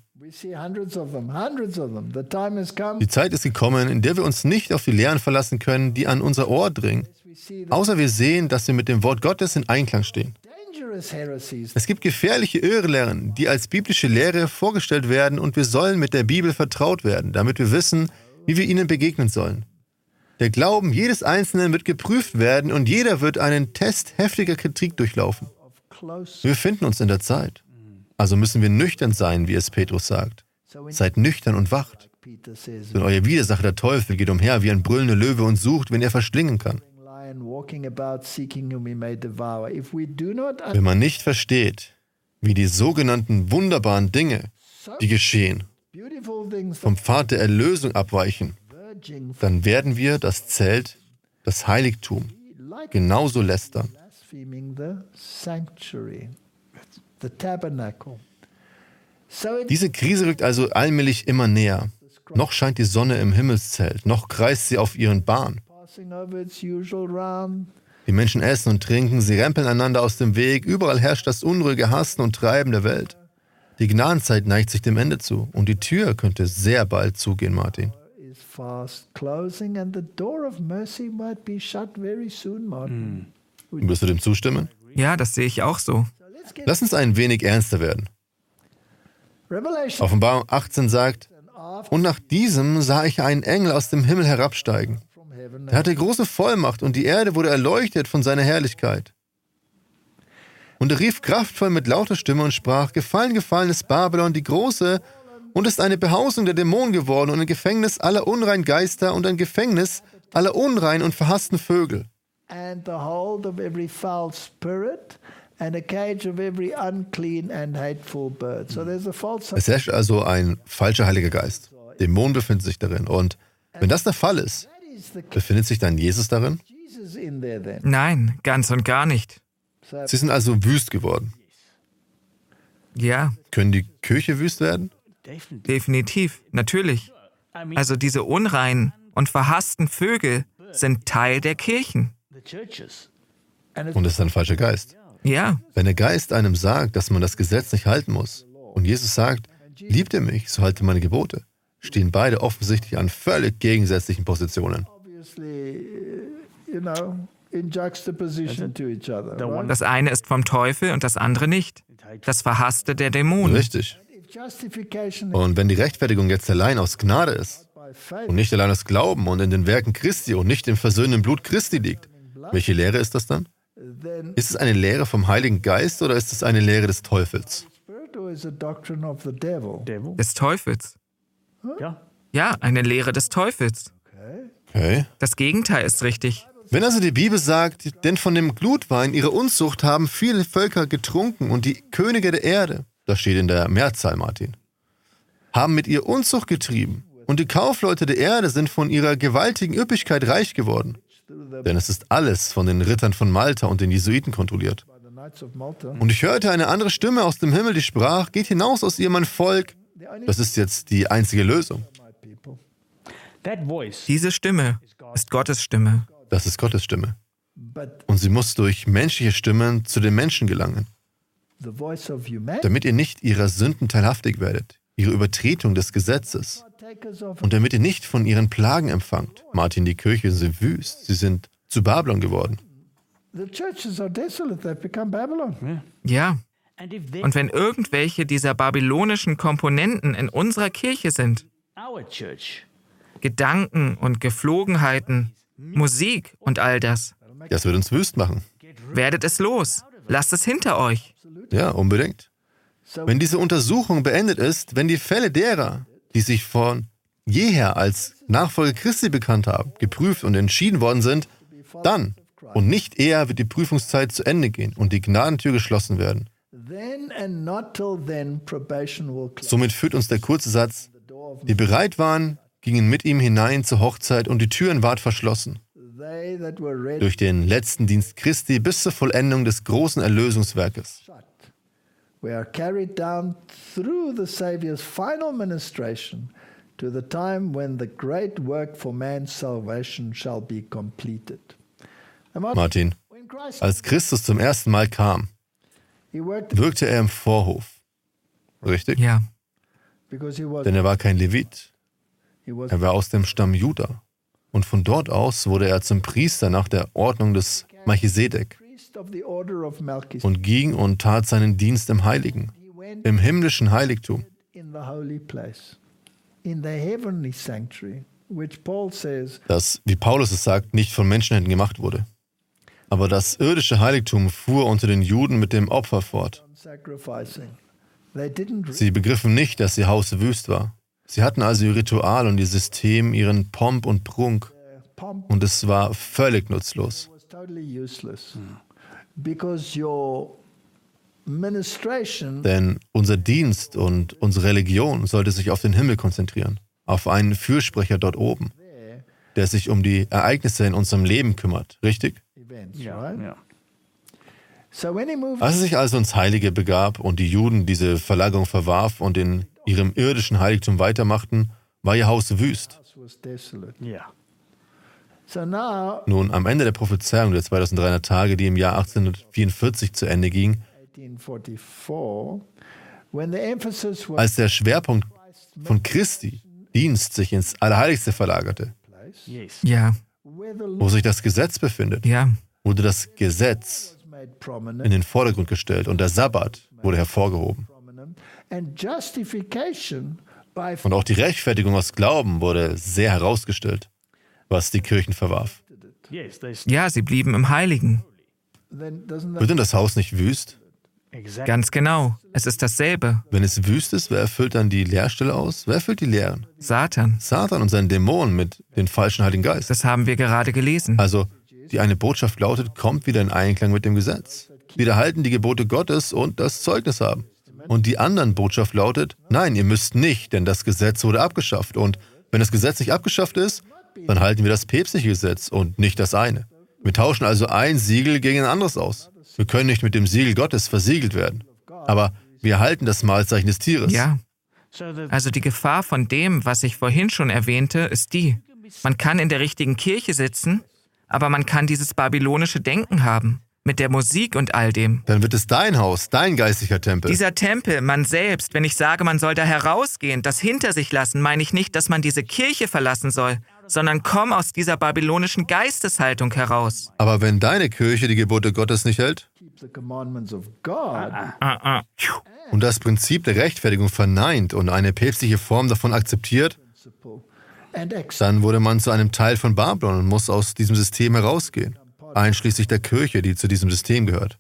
Die Zeit ist gekommen, in der wir uns nicht auf die Lehren verlassen können, die an unser Ohr dringen, außer wir sehen, dass wir mit dem Wort Gottes in Einklang stehen. Es gibt gefährliche Irrlehren, die als biblische Lehre vorgestellt werden und wir sollen mit der Bibel vertraut werden, damit wir wissen, wie wir ihnen begegnen sollen. Der Glauben jedes Einzelnen wird geprüft werden und jeder wird einen Test heftiger Kritik durchlaufen. Wir befinden uns in der Zeit. Also müssen wir nüchtern sein, wie es Petrus sagt. Seid nüchtern und wacht. Denn euer Widersacher, der Teufel, geht umher wie ein brüllender Löwe und sucht, wen er verschlingen kann. Wenn man nicht versteht, wie die sogenannten wunderbaren Dinge, die geschehen, vom Pfad der Erlösung abweichen, dann werden wir das Zelt, das Heiligtum, genauso lästern. Diese Krise rückt also allmählich immer näher. Noch scheint die Sonne im Himmelszelt, noch kreist sie auf ihren Bahn. Die Menschen essen und trinken, sie rempeln einander aus dem Weg, überall herrscht das unruhige Hassen und Treiben der Welt. Die Gnadenzeit neigt sich dem Ende zu und die Tür könnte sehr bald zugehen, Martin. Wirst du dem zustimmen? Ja, das sehe ich auch so. Lass uns ein wenig ernster werden. Offenbarung 18 sagt, und nach diesem sah ich einen Engel aus dem Himmel herabsteigen. Er hatte große Vollmacht und die Erde wurde erleuchtet von seiner Herrlichkeit. Und er rief kraftvoll mit lauter Stimme und sprach, gefallen, gefallen ist Babylon, die Große, und ist eine Behausung der Dämonen geworden und ein Gefängnis aller unreinen Geister und ein Gefängnis aller unreinen und verhassten Vögel. And the hold of every foul spirit and a cage of every unclean and hateful bird. So there's a false... Es herrscht also ein falscher Heiliger Geist. Dämonen befinden sich darin. Und wenn das der Fall ist, befindet sich dann Jesus darin? Nein, ganz und gar nicht. Sie sind also wüst geworden. Ja. Können die Kirche wüst werden? Definitiv, natürlich. Also diese unreinen und verhassten Vögel sind Teil der Kirchen. Und es ist ein falscher Geist. Ja. Wenn der Geist einem sagt, dass man das Gesetz nicht halten muss, und Jesus sagt, liebt ihr mich, so haltet meine Gebote, stehen beide offensichtlich an völlig gegensätzlichen Positionen. Das eine ist vom Teufel und das andere nicht. Das Verhasste der Dämonen. Richtig. Und wenn die Rechtfertigung jetzt allein aus Gnade ist und nicht allein aus Glauben und in den Werken Christi und nicht im versöhnenden Blut Christi liegt, welche Lehre ist das dann? Ist es eine Lehre vom Heiligen Geist oder ist es eine Lehre des Teufels? Des Teufels. Ja, eine Lehre des Teufels. Okay. Das Gegenteil ist richtig. Wenn also die Bibel sagt, denn von dem Glutwein ihrer Unzucht haben viele Völker getrunken und die Könige der Erde, das steht in der Mehrzahl, Martin, haben mit ihr Unzucht getrieben und die Kaufleute der Erde sind von ihrer gewaltigen Üppigkeit reich geworden. denn es ist alles von den Rittern von Malta und den Jesuiten kontrolliert. Und ich hörte eine andere Stimme aus dem Himmel, die sprach, geht hinaus aus ihr, mein Volk. Das ist jetzt die einzige Lösung. Diese Stimme ist Gottes Stimme. Das ist Gottes Stimme. Und sie muss durch menschliche Stimmen zu den Menschen gelangen, damit ihr nicht ihrer Sünden teilhaftig werdet, ihre Übertretung des Gesetzes, und damit ihr nicht von ihren Plagen empfangt. Martin, die Kirchen sind wüst, sie sind zu Babylon geworden. Ja. Und wenn irgendwelche dieser babylonischen Komponenten in unserer Kirche sind, Gedanken und Geflogenheiten, Musik und all das, das wird uns wüst machen. werdet es los. Lasst es hinter euch. Ja, unbedingt. Wenn diese Untersuchung beendet ist, wenn die Fälle derer, die sich von jeher als Nachfolger Christi bekannt haben, geprüft und entschieden worden sind, dann und nicht eher wird die Prüfungszeit zu Ende gehen und die Gnadentür geschlossen werden. Somit führt uns der kurze Satz, die bereit waren, gingen mit ihm hinein zur Hochzeit und die Türen ward verschlossen. Durch den letzten Dienst Christi bis zur Vollendung des großen Erlösungswerkes. We are carried down through the Savior's final ministration to the time when the great work for man's salvation shall be completed. Martin, als Christus zum ersten Mal kam, wirkte er im Vorhof. Richtig? Ja. Denn er war kein Levit. Er war aus dem Stamm Juda. Und von dort aus wurde er zum Priester nach der Ordnung des Melchisedek und ging und tat seinen Dienst im Heiligen, im himmlischen Heiligtum. Das, wie Paulus es sagt, nicht von Menschenhänden gemacht wurde. Aber das irdische Heiligtum fuhr unter den Juden mit dem Opfer fort. Sie begriffen nicht, dass ihr Haus wüst war. Sie hatten also ihr Ritual und ihr System, ihren Pomp und Prunk. Und es war völlig nutzlos. Denn unser Dienst und unsere Religion sollte sich auf den Himmel konzentrieren, auf einen Fürsprecher dort oben, der sich um die Ereignisse in unserem Leben kümmert, richtig? Ja. Als er sich also ins Heilige begab und die Juden diese Verlagerung verwarf und in ihrem irdischen Heiligtum weitermachten, war ihr Haus wüst. Nun, am Ende der Prophezeiung der 2300 Tage, die im Jahr 1844 zu Ende ging, als der Schwerpunkt von Christi Dienst sich ins Allerheiligste verlagerte, Ja. wo sich das Gesetz befindet, Ja. wurde das Gesetz in den Vordergrund gestellt und der Sabbat wurde hervorgehoben. Und auch die Rechtfertigung aus Glauben wurde sehr herausgestellt, was die Kirchen verwarf. Ja, sie blieben im Heiligen. Wird denn das Haus nicht wüst? Ganz genau. Es ist dasselbe. Wenn es wüst ist, wer erfüllt dann die Leerstelle aus? Wer erfüllt die Leeren? Satan. Satan und seinen Dämonen mit dem falschen Heiligen Geist. Das haben wir gerade gelesen. Also, die eine Botschaft lautet, kommt wieder in Einklang mit dem Gesetz. Wir halten die Gebote Gottes und das Zeugnis haben. Und die anderen Botschaft lautet, nein, ihr müsst nicht, denn das Gesetz wurde abgeschafft. Und wenn das Gesetz nicht abgeschafft ist, dann halten wir das päpstliche Gesetz und nicht das eine. Wir tauschen also ein Siegel gegen ein anderes aus. Wir können nicht mit dem Siegel Gottes versiegelt werden. Aber wir halten das Mahlzeichen des Tieres. Ja. Also die Gefahr von dem, was ich vorhin schon erwähnte, ist die: Man kann in der richtigen Kirche sitzen, aber man kann dieses babylonische Denken haben. Mit der Musik und all dem. Dann wird es dein Haus, dein geistlicher Tempel. Dieser Tempel, man selbst, wenn ich sage, man soll da herausgehen, das hinter sich lassen, meine ich nicht, dass man diese Kirche verlassen soll, sondern komm aus dieser babylonischen Geisteshaltung heraus. Aber wenn deine Kirche die Gebote Gottes nicht hält und das Prinzip der Rechtfertigung verneint und eine päpstliche Form davon akzeptiert, dann wurde man zu einem Teil von Babylon und muss aus diesem System herausgehen. Einschließlich der Kirche, die zu diesem System gehört.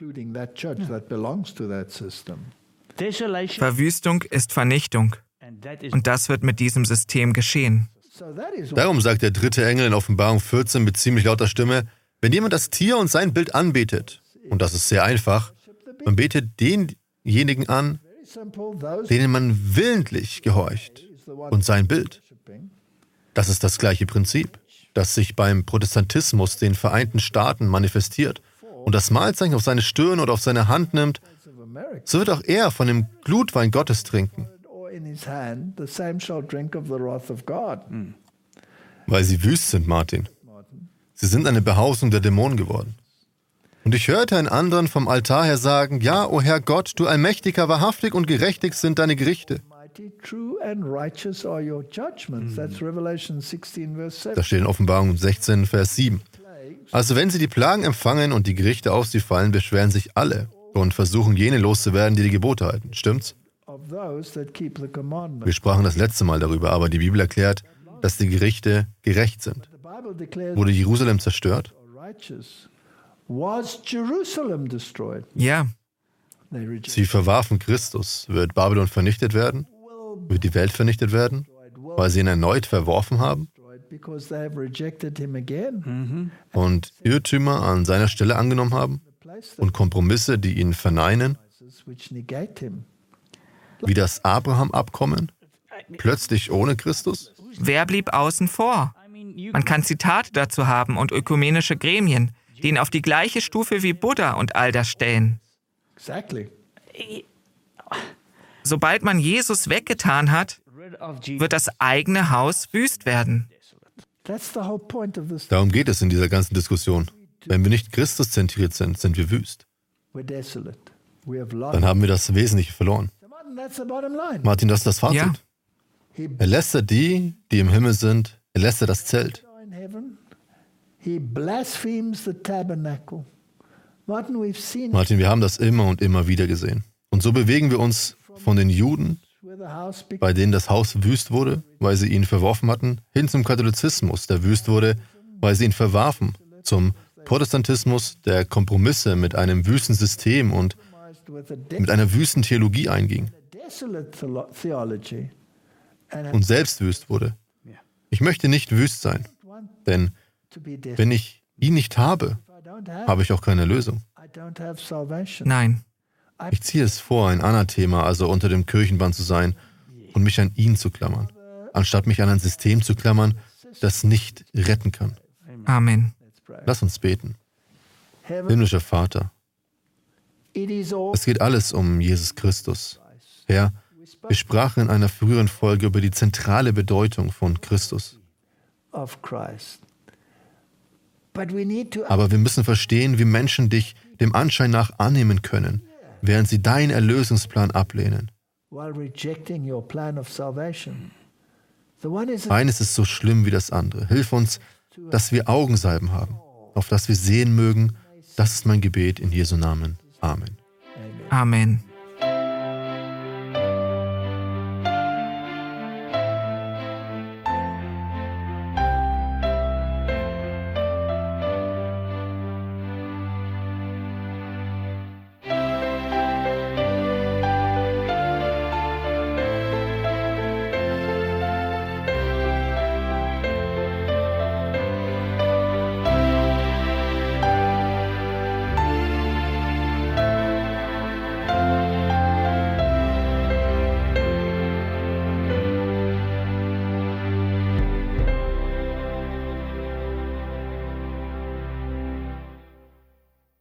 Verwüstung ist Vernichtung. Und das wird mit diesem System geschehen. Darum sagt der dritte Engel in Offenbarung 14 mit ziemlich lauter Stimme, wenn jemand das Tier und sein Bild anbetet, und das ist sehr einfach, man betet denjenigen an, denen man willentlich gehorcht, und sein Bild. Das ist das gleiche Prinzip. das sich beim Protestantismus den Vereinigten Staaten manifestiert und das Mahlzeichen auf seine Stirn oder auf seine Hand nimmt, so wird auch er von dem Glutwein Gottes trinken. Weil sie wüst sind, Martin. Sie sind eine Behausung der Dämonen geworden. Und ich hörte einen anderen vom Altar her sagen, ja, o Herr Gott, du Allmächtiger, wahrhaftig und gerechtig sind deine Gerichte. Das steht in Offenbarung 16, Vers 7. Also wenn sie die Plagen empfangen und die Gerichte auf sie fallen, beschweren sich alle und versuchen jene loszuwerden, die die Gebote halten. Stimmt's? Wir sprachen das letzte Mal darüber, aber die Bibel erklärt, dass die Gerichte gerecht sind. Wurde Jerusalem zerstört? Ja. Sie verwarfen Christus. Wird Babylon vernichtet werden? Wird die Welt vernichtet werden? Weil sie ihn erneut verworfen haben? Und Irrtümer an seiner Stelle angenommen haben? Und Kompromisse, die ihn verneinen? Wie das Abraham-Abkommen? Plötzlich ohne Christus? Wer blieb außen vor? Man kann Zitate dazu haben und ökumenische Gremien, die ihn auf die gleiche Stufe wie Buddha und all das stellen. Sobald man Jesus weggetan hat, wird das eigene Haus wüst werden. Darum geht es in dieser ganzen Diskussion. Wenn wir nicht Christuszentriert sind, sind wir wüst. Dann haben wir das Wesentliche verloren. Martin, das ist das Fazit. Ja. Er lästert die im Himmel sind. Er lästert das Zelt. Martin, wir haben das immer und immer wieder gesehen. Und so bewegen wir uns von den Juden, bei denen das Haus wüst wurde, weil sie ihn verworfen hatten, hin zum Katholizismus, der wüst wurde, weil sie ihn verwarfen, zum Protestantismus, der Kompromisse mit einem wüsten System und mit einer wüsten Theologie einging und selbst wüst wurde. Ich möchte nicht wüst sein, denn wenn ich ihn nicht habe, habe ich auch keine Lösung. Nein. Ich ziehe es vor, ein Anathema, also unter dem Kirchenbann zu sein und mich an ihn zu klammern, anstatt mich an ein System zu klammern, das nicht retten kann. Amen. Lass uns beten. Himmlischer Vater, es geht alles um Jesus Christus. Herr, wir sprachen in einer früheren Folge über die zentrale Bedeutung von Christus. Aber wir müssen verstehen, wie Menschen dich dem Anschein nach annehmen können, während sie deinen Erlösungsplan ablehnen. Eines ist so schlimm wie das andere. Hilf uns, dass wir Augensalben haben, auf das wir sehen mögen. Das ist mein Gebet in Jesu Namen. Amen. Amen.